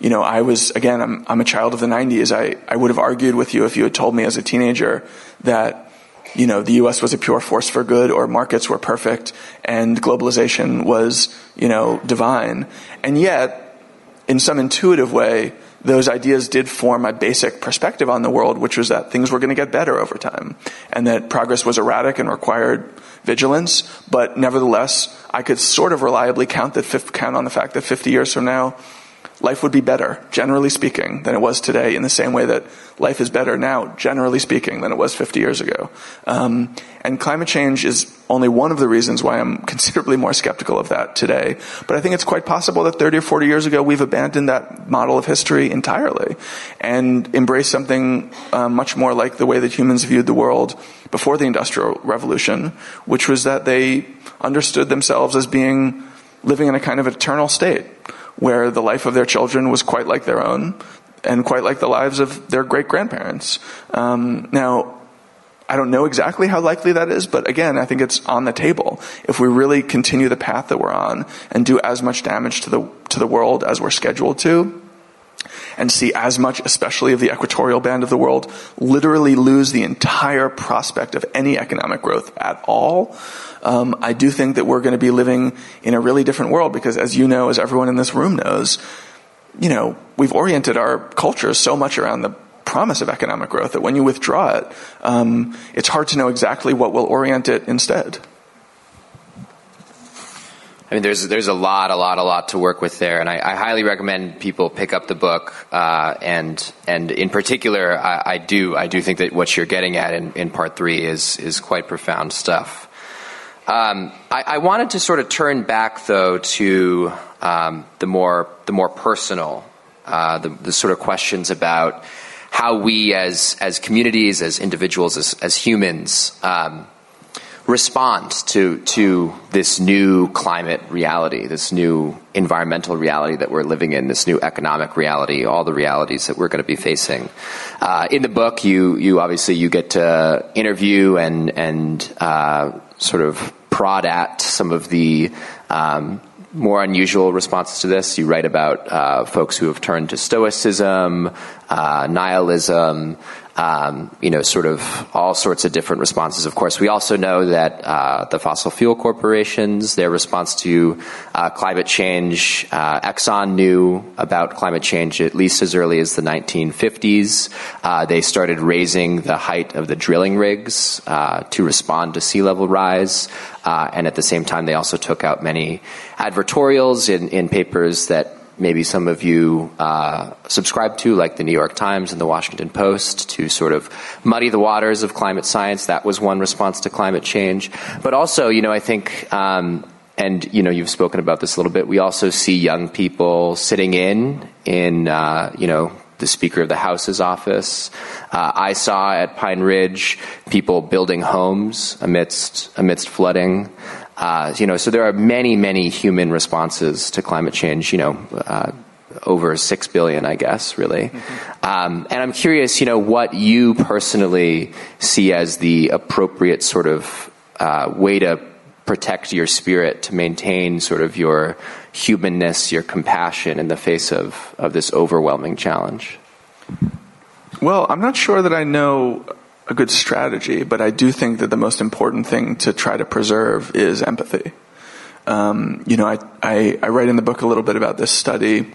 a child of the 90s. I would have argued with you if you had told me as a teenager that, the U.S. was a pure force for good, or markets were perfect and globalization was, divine. And yet, in some intuitive way, those ideas did form a basic perspective on the world, which was that things were going to get better over time, and that progress was erratic and required vigilance. But nevertheless, I could sort of reliably count on the fact that 50 years from now, life would be better, generally speaking, than it was today, in the same way that life is better now, generally speaking, than it was 50 years ago. And climate change is only one of the reasons why I'm considerably more skeptical of that today. But I think it's quite possible that 30 or 40 years ago we've abandoned that model of history entirely and embraced something much more like the way that humans viewed the world before the Industrial Revolution, which was that they understood themselves as living in a kind of eternal state, where the life of their children was quite like their own and quite like the lives of their great-grandparents. Now, I don't know exactly how likely that is, but again, I think it's on the table. If we really continue the path that we're on and do as much damage to the world as we're scheduled to, and see as much, especially of the equatorial band of the world, literally lose the entire prospect of any economic growth at all, I do think that we're going to be living in a really different world, because as you know, as everyone in this room knows, we've oriented our culture so much around the promise of economic growth that when you withdraw it, it's hard to know exactly what will orient it instead. I mean, there's a lot to work with there, and I highly recommend people pick up the book. And in particular, I do think that what you're getting at in part 3 is quite profound stuff. I wanted to sort of turn back though to the more personal, the sort of questions about how we as communities, as individuals, as humans, respond to this new climate reality, this new environmental reality that we're living in, this new economic reality, all the realities that we're going to be facing. In the book, you obviously you get to interview and sort of prod at some of the more unusual responses to this. You write about folks who have turned to stoicism, nihilism, sort of all sorts of different responses. Of course, we also know that the fossil fuel corporations, their response to climate change, Exxon knew about climate change at least as early as the 1950s. They started raising the height of the drilling rigs to respond to sea level rise. And at the same time, they also took out many advertorials in papers that maybe some of you subscribe to, like the New York Times and the Washington Post, to sort of muddy the waters of climate science. That was one response to climate change. But also, I think, you've spoken about this a little bit, we also see young people sitting in the Speaker of the House's office. I saw at Pine Ridge people building homes amidst flooding. So there are many, many human responses to climate change, over 6 billion, I guess, really. Mm-hmm. And I'm curious, what you personally see as the appropriate sort of way to protect your spirit, to maintain sort of your humanness, your compassion in the face of this overwhelming challenge. Well, I'm not sure that I know a good strategy, but I do think that the most important thing to try to preserve is empathy. I write in the book a little bit about this study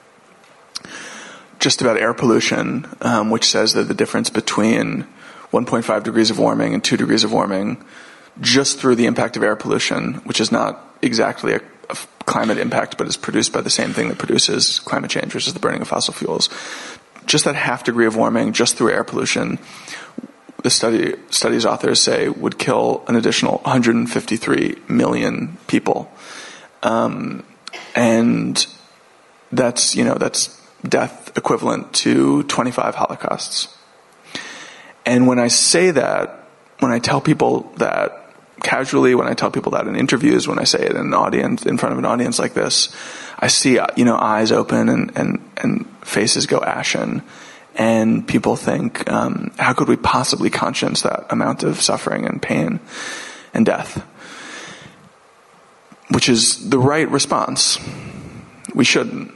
just about air pollution, which says that the difference between 1.5 degrees of warming and 2 degrees of warming, just through the impact of air pollution, which is not exactly a climate impact, but is produced by the same thing that produces climate change, which is the burning of fossil fuels. Just that half degree of warming, just through air pollution, the study's authors say would kill an additional 153 million people. And that's death equivalent to 25 Holocausts. And when I say that, when I tell people that casually, when I tell people that in interviews, when I say it in an audience, in front of an audience like this, I see, eyes open and faces go ashen. And people think, how could we possibly conscience that amount of suffering and pain and death? Which is the right response. We shouldn't.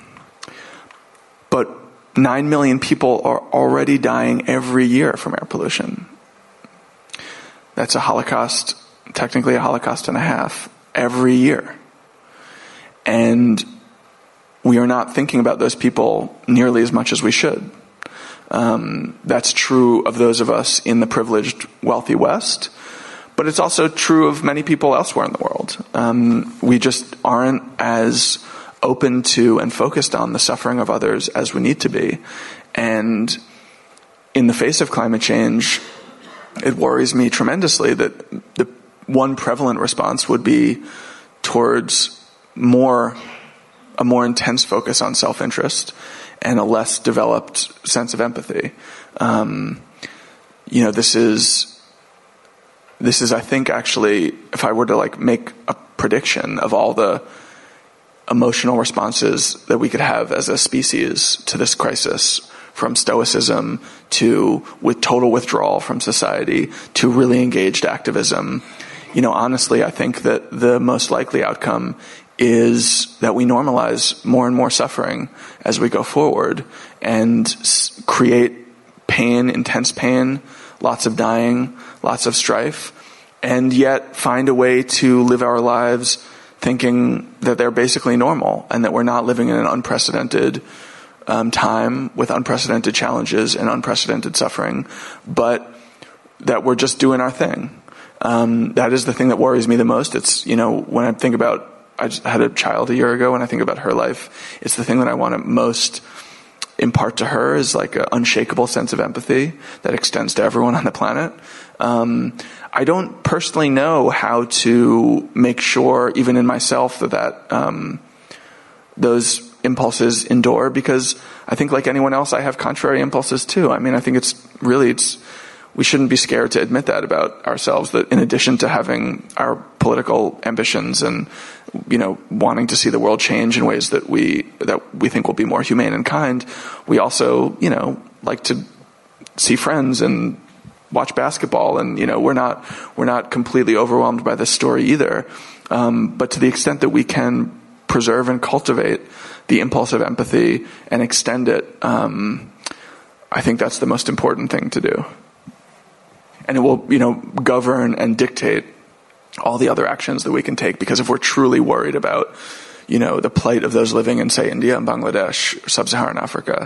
But 9 million people are already dying every year from air pollution. That's a Holocaust, technically a Holocaust and a half, every year. And we are not thinking about those people nearly as much as we should. That's true of those of us in the privileged, wealthy West, but it's also true of many people elsewhere in the world. We just aren't as open to and focused on the suffering of others as we need to be. And in the face of climate change, it worries me tremendously that the one prevalent response would be towards a more intense focus on self-interest and a less developed sense of empathy. This is, I think, actually, if I were to make a prediction of all the emotional responses that we could have as a species to this crisis, from stoicism to with total withdrawal from society to really engaged activism, honestly, I think that the most likely outcome is that we normalize more and more suffering as we go forward and create pain, intense pain, lots of dying, lots of strife, and yet find a way to live our lives thinking that they're basically normal and that we're not living in an unprecedented time with unprecedented challenges and unprecedented suffering, but that we're just doing our thing. That is the thing that worries me the most. It's, when I think about, I just had a child a year ago, and I think about her life, it's the thing that I want to most impart to her is like an unshakable sense of empathy that extends to everyone on the planet. I don't personally know how to make sure, even in myself, that those impulses endure, because I think like anyone else, I have contrary impulses too. I mean, I think we shouldn't be scared to admit that about ourselves, that in addition to having our political ambitions and, wanting to see the world change in ways that we think will be more humane and kind, we also, like to see friends and watch basketball, and, we're not completely overwhelmed by this story either. But to the extent that we can preserve and cultivate the impulse of empathy and extend it, I think that's the most important thing to do. And it will, govern and dictate all the other actions that we can take, because if we're truly worried about, the plight of those living in, say, India and Bangladesh, sub-Saharan Africa,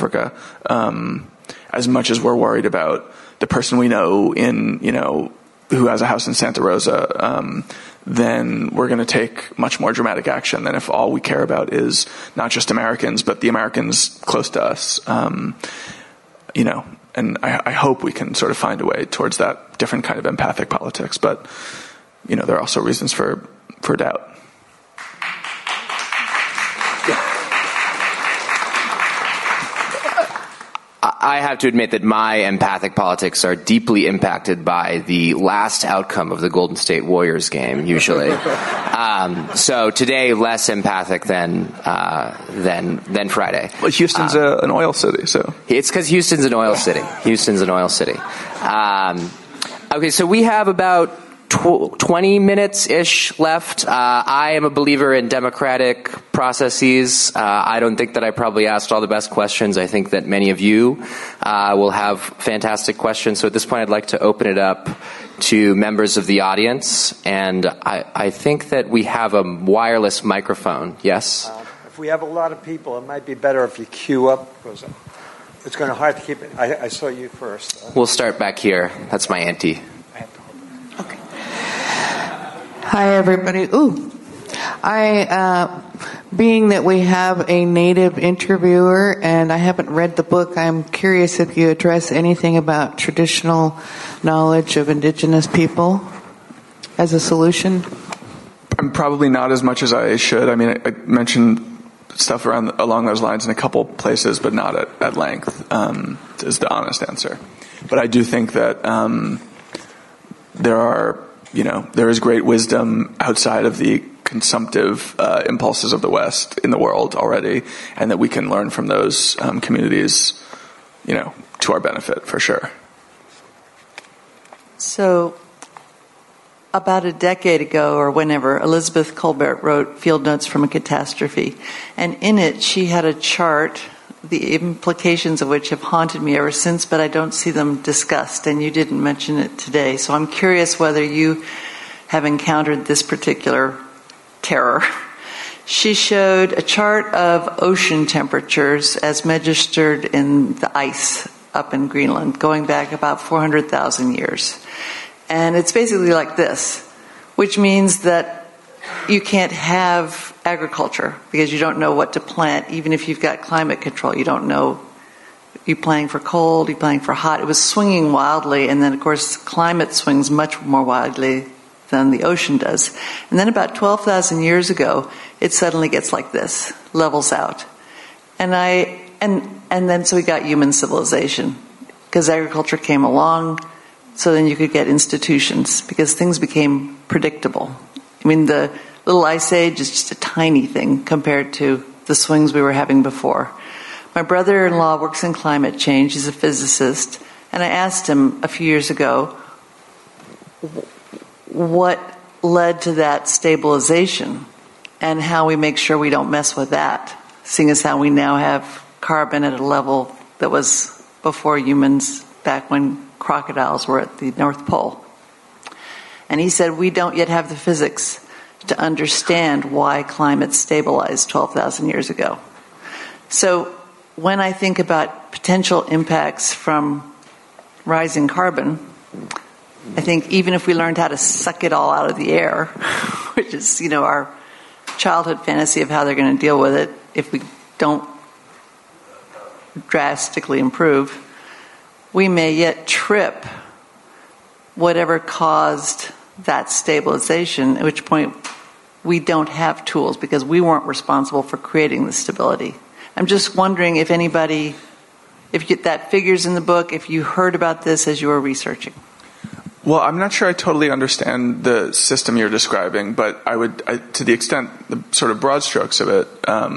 as much as we're worried about the person we know who has a house in Santa Rosa, then we're going to take much more dramatic action than if all we care about is not just Americans, but the Americans close to us. And I hope we can sort of find a way towards that different kind of empathic politics. But, there are also reasons for doubt. I have to admit that my empathic politics are deeply impacted by the last outcome of the Golden State Warriors game, usually. So today, less empathic than Friday. Well, Houston's an oil city, so. It's because Houston's an oil city. Okay, so we have about 20 minutes-ish left. I am a believer in democratic processes. I don't think that I probably asked all the best questions. I think that many of you will have fantastic questions. So at this point, I'd like to open it up to members of the audience. And I think that we have a wireless microphone. Yes? If we have a lot of people, it might be better if you queue up, because it's going to hard to keep it. I saw you first. We'll start back here. That's my auntie. Okay. Hi, everybody. Being that we have a native interviewer and I haven't read the book, I'm curious if you address anything about traditional knowledge of indigenous people as a solution. I'm probably not as much as I should. I mean, I mentioned stuff along those lines in a couple places, but not at length, is the honest answer. But I do think that there is great wisdom outside of the consumptive impulses of the West in the world already, and that we can learn from those communities, to our benefit, for sure. So, about a decade ago or whenever, Elizabeth Colbert wrote Field Notes from a Catastrophe, and in it she had a chart, the implications of which have haunted me ever since, but I don't see them discussed, and you didn't mention it today. So I'm curious whether you have encountered this particular terror. She showed a chart of ocean temperatures as registered in the ice up in Greenland, going back about 400,000 years. And it's basically like this, which means that you can't have agriculture because you don't know what to plant, even if you've got climate control. You don't know, you're planting for cold, you're planting for hot. It was swinging wildly, and then, of course, climate swings much more wildly than the ocean does. And then about 12,000 years ago, it suddenly gets like this, levels out. And then so we got human civilization, because agriculture came along, so then you could get institutions, because things became predictable. I mean, the little ice age is just a tiny thing compared to the swings we were having before. My brother-in-law works in climate change. He's a physicist. And I asked him a few years ago what led to that stabilization and how we make sure we don't mess with that, seeing as how we now have carbon at a level that was before humans, back when crocodiles were at the North Pole. And he said, we don't yet have the physics to understand why climate stabilized 12,000 years ago. So when I think about potential impacts from rising carbon, I think even if we learned how to suck it all out of the air, which is, our childhood fantasy of how they're going to deal with it, if we don't drastically improve, we may yet trip whatever caused that stabilization, at which point we don't have tools because we weren't responsible for creating the stability. I'm just wondering if anybody, that figures in the book, if you heard about this as you were researching. Well, I'm not sure I totally understand the system you're describing, but to the extent, the sort of broad strokes of it,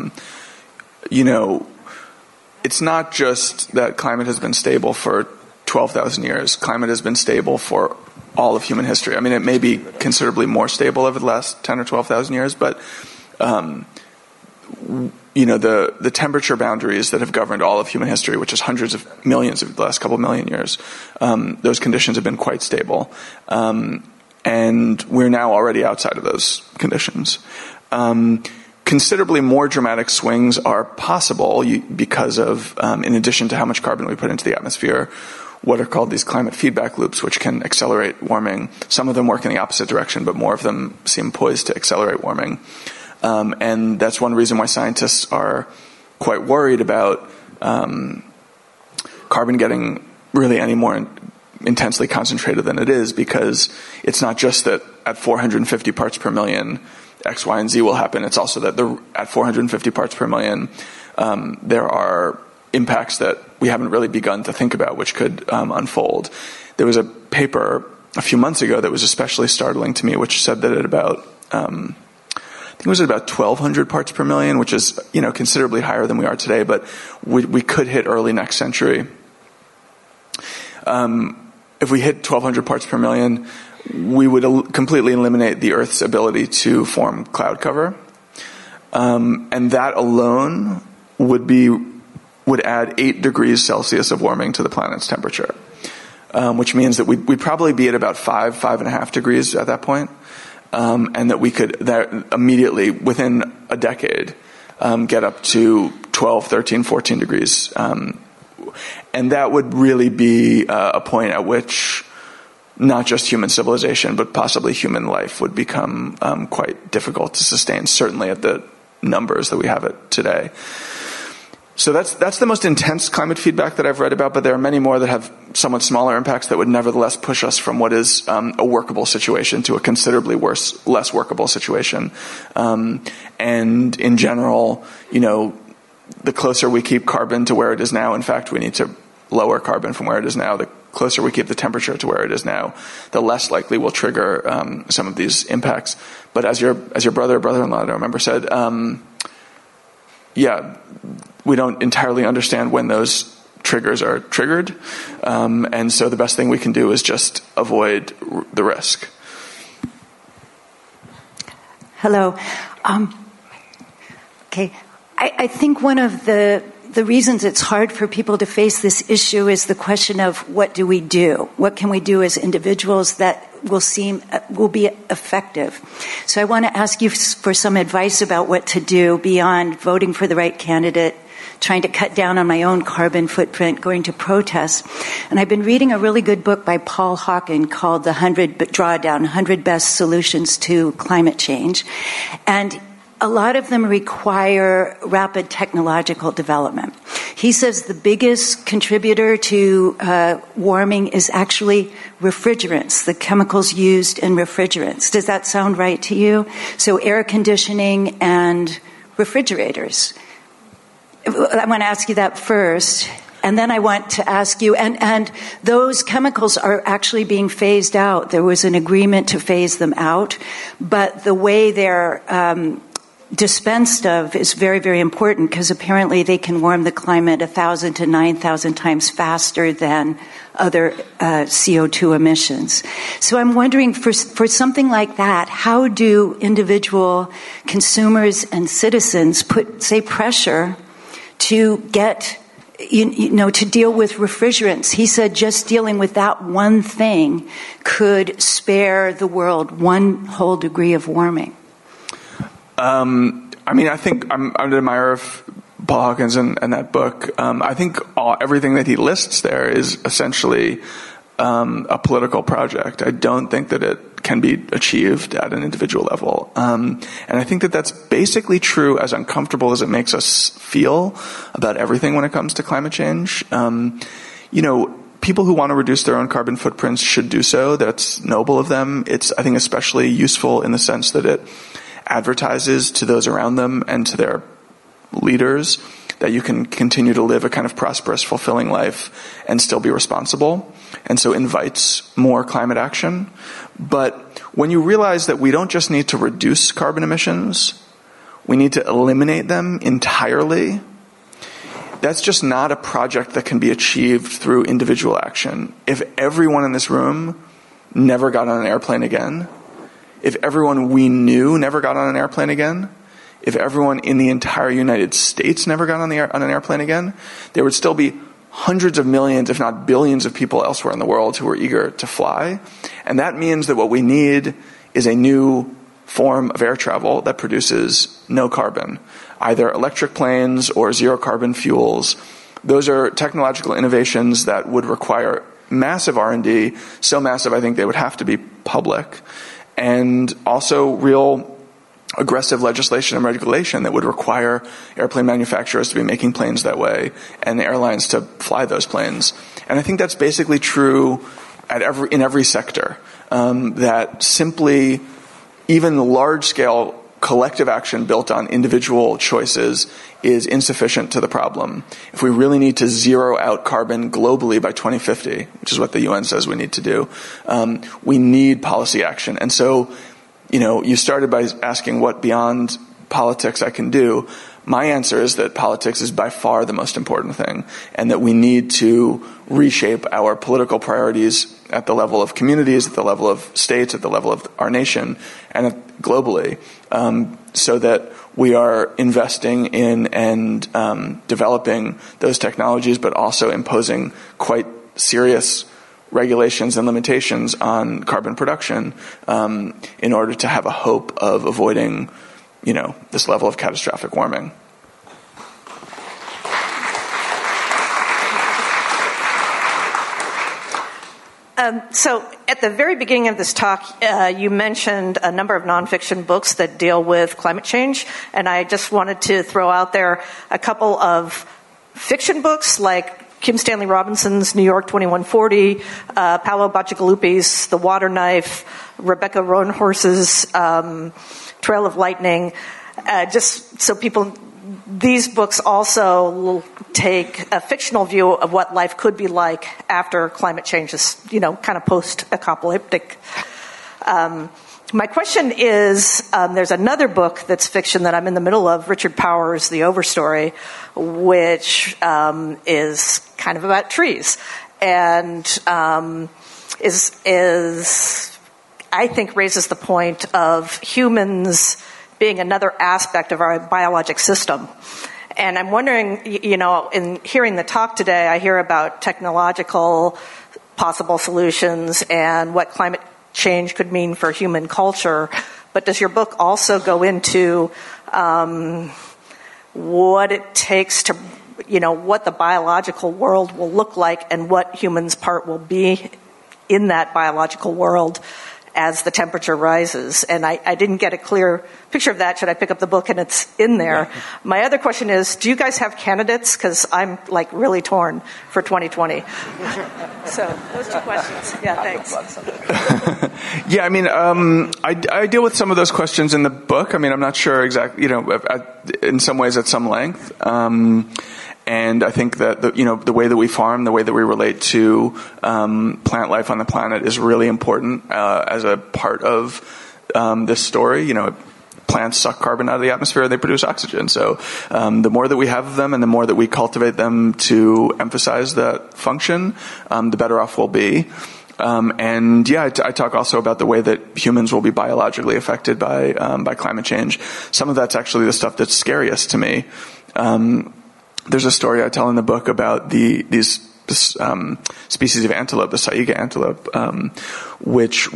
it's not just that climate has been stable for 12,000 years. Climate has been stable for all of human history. I mean, it may be considerably more stable over the last 10 or 12,000 years, but the temperature boundaries that have governed all of human history, which is hundreds of millions of the last couple million years, those conditions have been quite stable. And we're now already outside of those conditions. Considerably more dramatic swings are possible because of, in addition to how much carbon we put into the atmosphere, what are called these climate feedback loops, which can accelerate warming. Some of them work in the opposite direction, but more of them seem poised to accelerate warming. And that's one reason why scientists are quite worried about carbon getting really any more intensely concentrated than it is, because it's not just that at 450 parts per million X, Y, and Z will happen. It's also that at 450 parts per million there are impacts that we haven't really begun to think about, which could unfold. There was a paper a few months ago that was especially startling to me, which said that at about I think it was at about 1,200 parts per million, which is considerably higher than we are today, but we could hit early next century. If we hit 1,200 parts per million, we would completely eliminate the Earth's ability to form cloud cover, and that alone would add 8 degrees Celsius of warming to the planet's temperature, which means that we'd probably be at about 5.5 degrees at that point, and that we could immediately, within a decade, get up to 12, 13, 14 degrees. And that would really be a point at which not just human civilization, but possibly human life would become quite difficult to sustain, certainly at the numbers that we have it today. So that's the most intense climate feedback that I've read about, but there are many more that have somewhat smaller impacts that would nevertheless push us from what is a workable situation to a considerably less workable situation. And in general, the closer we keep carbon to where it is now, in fact, we need to lower carbon from where it is now. The closer we keep the temperature to where it is now, the less likely we'll trigger some of these impacts. But as your brother-in-law, I don't remember, said, we don't entirely understand when those triggers are triggered, and so the best thing we can do is just avoid the risk. Hello. Okay. I think one of the reasons it's hard for people to face this issue is the question of what do we do? What can we do as individuals that will be effective? So I want to ask you for some advice about what to do beyond voting for the right candidate, trying to cut down on my own carbon footprint, going to protests. And I've been reading a really good book by Paul Hawken called The 100 Best Solutions to Climate Change. And a lot of them require rapid technological development. He says the biggest contributor to warming is actually refrigerants, the chemicals used in refrigerants. Does that sound right to you? So air conditioning and refrigerators. I want to ask you that first. And then I want to ask you, and those chemicals are actually being phased out. There was an agreement to phase them out, but the way they're dispensed of is very, very important, because apparently they can warm the climate 1,000 to 9,000 times faster than other CO2 emissions. So I'm wondering, for something like that, how do individual consumers and citizens put, say, pressure to get, to deal with refrigerants? He said just dealing with that one thing could spare the world 1 whole degree of warming. I think I'm an admirer of Paul Hawkins and that book. I think everything that he lists there is essentially a political project. I don't think that it can be achieved at an individual level. And I think that that's basically true, as uncomfortable as it makes us feel about everything when it comes to climate change. People who want to reduce their own carbon footprints should do so. That's noble of them. It's, I think, especially useful in the sense that it advertises to those around them and to their leaders that you can continue to live a kind of prosperous, fulfilling life and still be responsible, and so invites more climate action. But when you realize that we don't just need to reduce carbon emissions, we need to eliminate them entirely, that's just not a project that can be achieved through individual action. If everyone in this room never got on an airplane again, if everyone we knew never got on an airplane again, if everyone in the entire United States never got on an airplane again, there would still be hundreds of millions, if not billions of people elsewhere in the world who are eager to fly. And that means that what we need is a new form of air travel that produces no carbon, either electric planes or zero carbon fuels. Those are technological innovations that would require massive R&D, so massive I think they would have to be public, and also real aggressive legislation and regulation that would require airplane manufacturers to be making planes that way and airlines to fly those planes. And I think that's basically true in every sector, that simply even large-scale collective action built on individual choices is insufficient to the problem. If we really need to zero out carbon globally by 2050, which is what the UN says we need to do, we need policy action. And so, you started by asking what beyond politics I can do. My answer is that politics is by far the most important thing, and that we need to reshape our political priorities at the level of communities, at the level of states, at the level of our nation, and globally, so that we are investing in and developing those technologies, but also imposing quite serious regulations and limitations on carbon production in order to have a hope of avoiding this level of catastrophic warming. So at the very beginning of this talk, you mentioned a number of nonfiction books that deal with climate change, and I just wanted to throw out there a couple of fiction books like Kim Stanley Robinson's New York 2140, Paolo Bacigalupi's The Water Knife, Rebecca Roanhorse's Trail of Lightning, just so people... These books also take a fictional view of what life could be like after climate change is, kind of post-apocalyptic. My question is, there's another book that's fiction that I'm in the middle of, Richard Powers' The Overstory, which is kind of about trees, and is I think raises the point of humans being another aspect of our biologic system. And I'm wondering, in hearing the talk today, I hear about technological possible solutions and what climate change could mean for human culture. But does your book also go into what it takes to, what the biological world will look like and what humans' part will be in that biological world as the temperature rises? And I didn't get a clear picture of that. Should I pick up the book and it's in there? My other question is, do you guys have candidates? Because I'm really torn for 2020. So those two questions. Yeah, thanks. Yeah, I deal with some of those questions in the book. I'm not sure exactly, in some ways at some length. And I think that the way that we farm, the way that we relate to plant life on the planet is really important as a part of this story. Plants suck carbon out of the atmosphere and they produce oxygen. So the more that we have of them and the more that we cultivate them to emphasize that function, the better off we'll be. I talk also about the way that humans will be biologically affected by climate change. Some of that's actually the stuff that's scariest to me. There's a story I tell in the book about these species of antelope, the Saiga antelope, which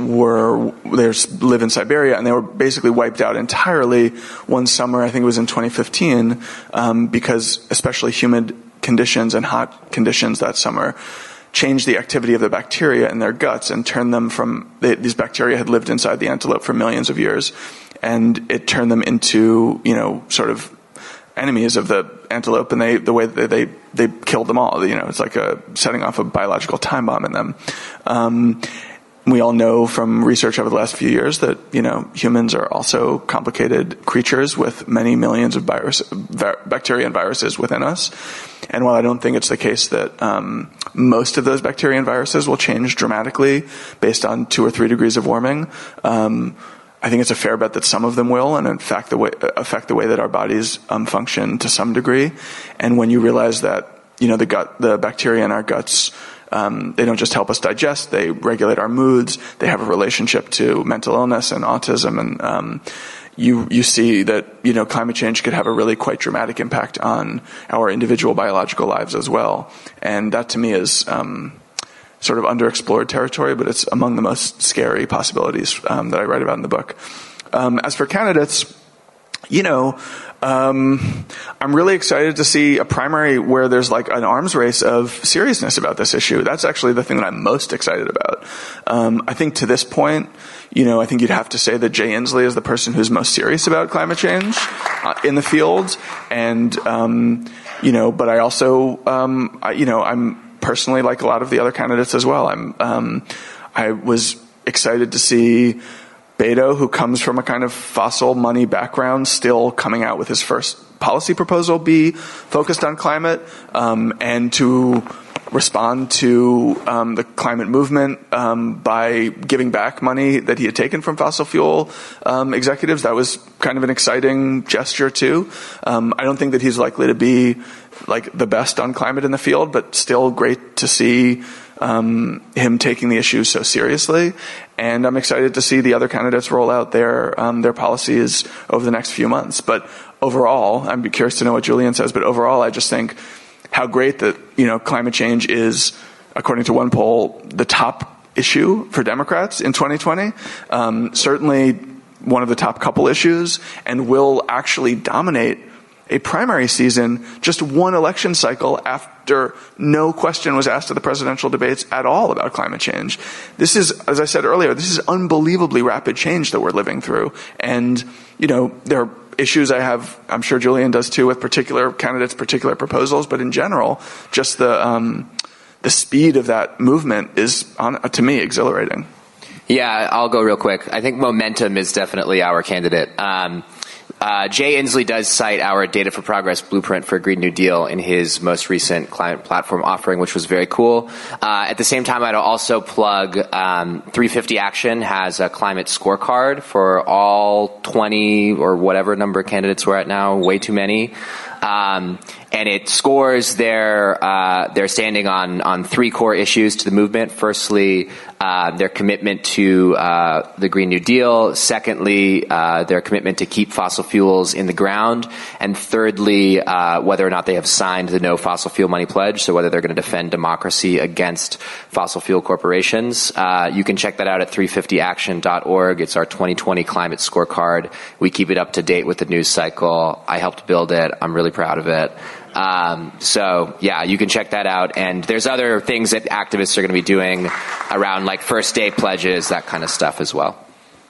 live in Siberia, and they were basically wiped out entirely one summer. I think it was in 2015, because especially humid conditions and hot conditions that summer changed the activity of the bacteria in their guts and turned them from these bacteria had lived inside the antelope for millions of years, and it turned them into sort of enemies of the antelope, and the way that they killed them all. It's like setting off a biological time bomb in them. We all know from research over the last few years that humans are also complicated creatures with many millions of bacteria and viruses within us. And while I don't think it's the case that most of those bacteria and viruses will change dramatically based on 2 or 3 degrees of warming, I think it's a fair bet that some of them will, and in fact affect the way that our bodies function to some degree. And when you realize that the bacteria in our guts, they don't just help us digest; they regulate our moods. They have a relationship to mental illness and autism, and you see that, climate change could have a really quite dramatic impact on our individual biological lives as well. And that to me is sort of underexplored territory, but it's among the most scary possibilities that I write about in the book. As for candidates, I'm really excited to see a primary where there's like an arms race of seriousness about this issue. That's actually the thing that I'm most excited about. I think to this point, I think you'd have to say that Jay Inslee is the person who's most serious about climate change in the field. And, but I also, I'm personally like a lot of the other candidates as well. I was excited to see Beto, who comes from a kind of fossil money background, still coming out with his first policy proposal be focused on climate, and to respond to the climate movement by giving back money that he had taken from fossil fuel executives. That was kind of an exciting gesture too. I don't think that he's likely to be like the best on climate in the field, but still great to see him taking the issue so seriously. And I'm excited to see the other candidates roll out their policies over the next few months. But overall, I'd be curious to know what Julian says, but overall, I just think how great that, climate change is, according to one poll, the top issue for Democrats in 2020. Certainly one of the top couple issues, and will actually dominate a primary season just one election cycle after no question was asked of the presidential debates at all about climate change. This is, as I said earlier, this is unbelievably rapid change that we're living through. And, there are issues I have, I'm sure Julian does too, with particular candidates, particular proposals, but in general, just the speed of that movement is, to me, exhilarating. Yeah, I'll go real quick. I think momentum is definitely our candidate. Jay Inslee does cite our Data for Progress blueprint for a Green New Deal in his most recent climate platform offering, which was very cool. At the same time, I'd also plug 350 Action has a climate scorecard for all 20 or whatever number of candidates we're at now, way too many. And it scores their standing on three core issues to the movement. Firstly, their commitment to the Green New Deal. Secondly, their commitment to keep fossil fuels in the ground. And thirdly, whether or not they have signed the No Fossil Fuel Money Pledge, so whether they're going to defend democracy against fossil fuel corporations. You can check that out at 350action.org. It's our 2020 climate scorecard. We keep it up to date with the news cycle. I helped build it. I'm really proud of it. So yeah, you can check that out. And there's other things that activists are going to be doing around like first day pledges, that kind of stuff as well.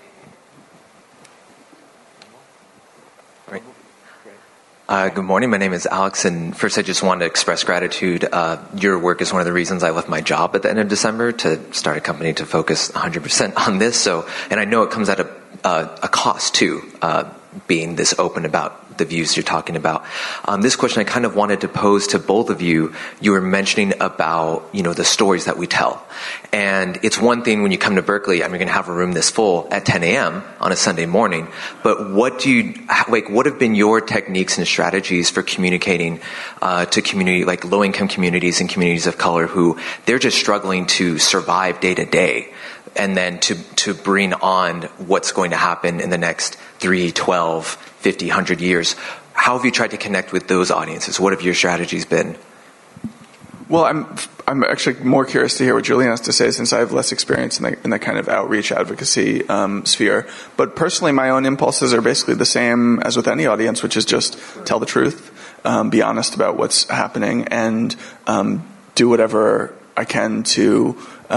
Good morning. My name is Alex, and first I just wanted to express gratitude. Your work is one of the reasons I left my job at the end of December to start a company to focus 100% on this. And I know it comes at a cost too, being this open about the views you're talking about. This question I kind of wanted to pose to both of you. You were mentioning about, the stories that we tell. And it's one thing when you come to Berkeley, you're going to have a room this full at 10 a.m. on a Sunday morning. But what have been your techniques and strategies for communicating to community, like low-income communities and communities of color who they're just struggling to survive day to day? And then to bring on what's going to happen in the next 3, 12, 50, 100 years. How have you tried to connect with those audiences? What have your strategies been? Well, I'm actually more curious to hear what Julian has to say, since I have less experience in the kind of outreach advocacy sphere. But personally, my own impulses are basically the same as with any audience, which is just tell the truth, be honest about what's happening, and do whatever I can to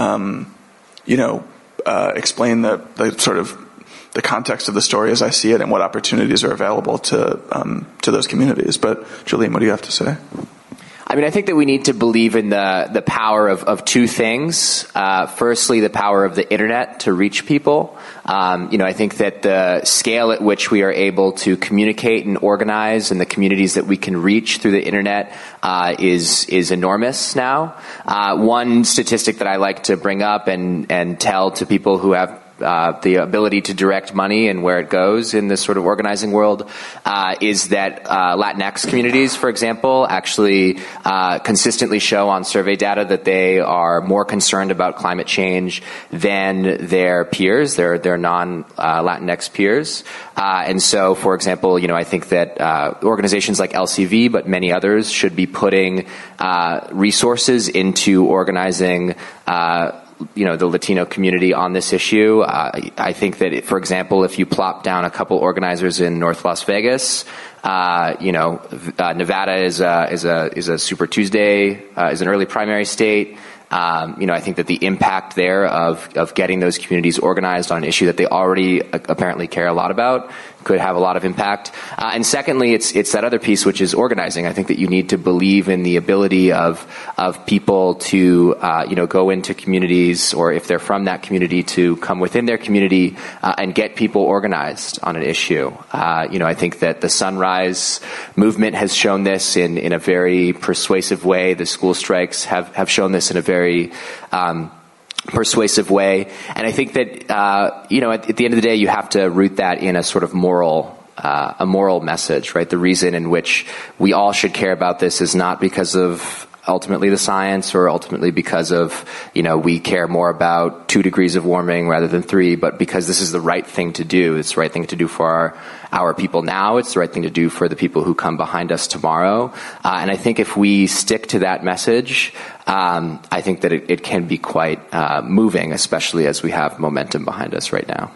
explain the sort of the context of the story as I see it and what opportunities are available to those communities. But Julian, what do you have to say? I think that we need to believe in the power of two things. Firstly, the power of the internet to reach people. I think that the scale at which we are able to communicate and organize and the communities that we can reach through the internet is enormous now. One statistic that I like to bring up and tell to people who have the ability to direct money and where it goes in this sort of organizing world, is that Latinx communities, for example, actually consistently show on survey data that they are more concerned about climate change than their peers, their non-Latinx peers. And so, for example, I think that organizations like LCV, but many others, should be putting resources into organizing the Latino community on this issue. I think that, for example, if you plop down a couple organizers in North Las Vegas, Nevada is a Super Tuesday, is an early primary state. I think that the impact there of getting those communities organized on an issue that they already apparently care a lot about could have a lot of impact. And secondly, it's that other piece, which is organizing. I think that you need to believe in the ability of people to, go into communities, or if they're from that community, to come within their community and get people organized on an issue. I think that the Sunrise movement has shown this in a very persuasive way. The school strikes have shown this in a very persuasive way. And I think that, at the end of the day, you have to root that in a sort of a moral message, right? The reason in which we all should care about this is not because of ultimately the science, or ultimately because of, we care more about 2 degrees of warming rather than 3, but because this is the right thing to do. It's the right thing to do for our people now. It's the right thing to do for the people who come behind us tomorrow. And I think if we stick to that message, I think that it can be quite moving, especially as we have momentum behind us right now.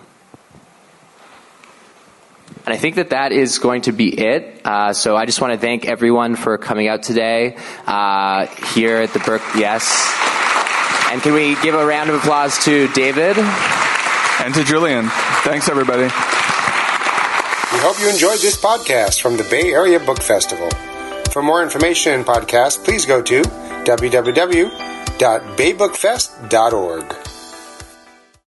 And I think that is going to be it. So I just want to thank everyone for coming out today here at the Berkeley. Yes. And can we give a round of applause to David? And to Julian. Thanks, everybody. We hope you enjoyed this podcast from the Bay Area Book Festival. For more information and podcasts, please go to www.baybookfest.org.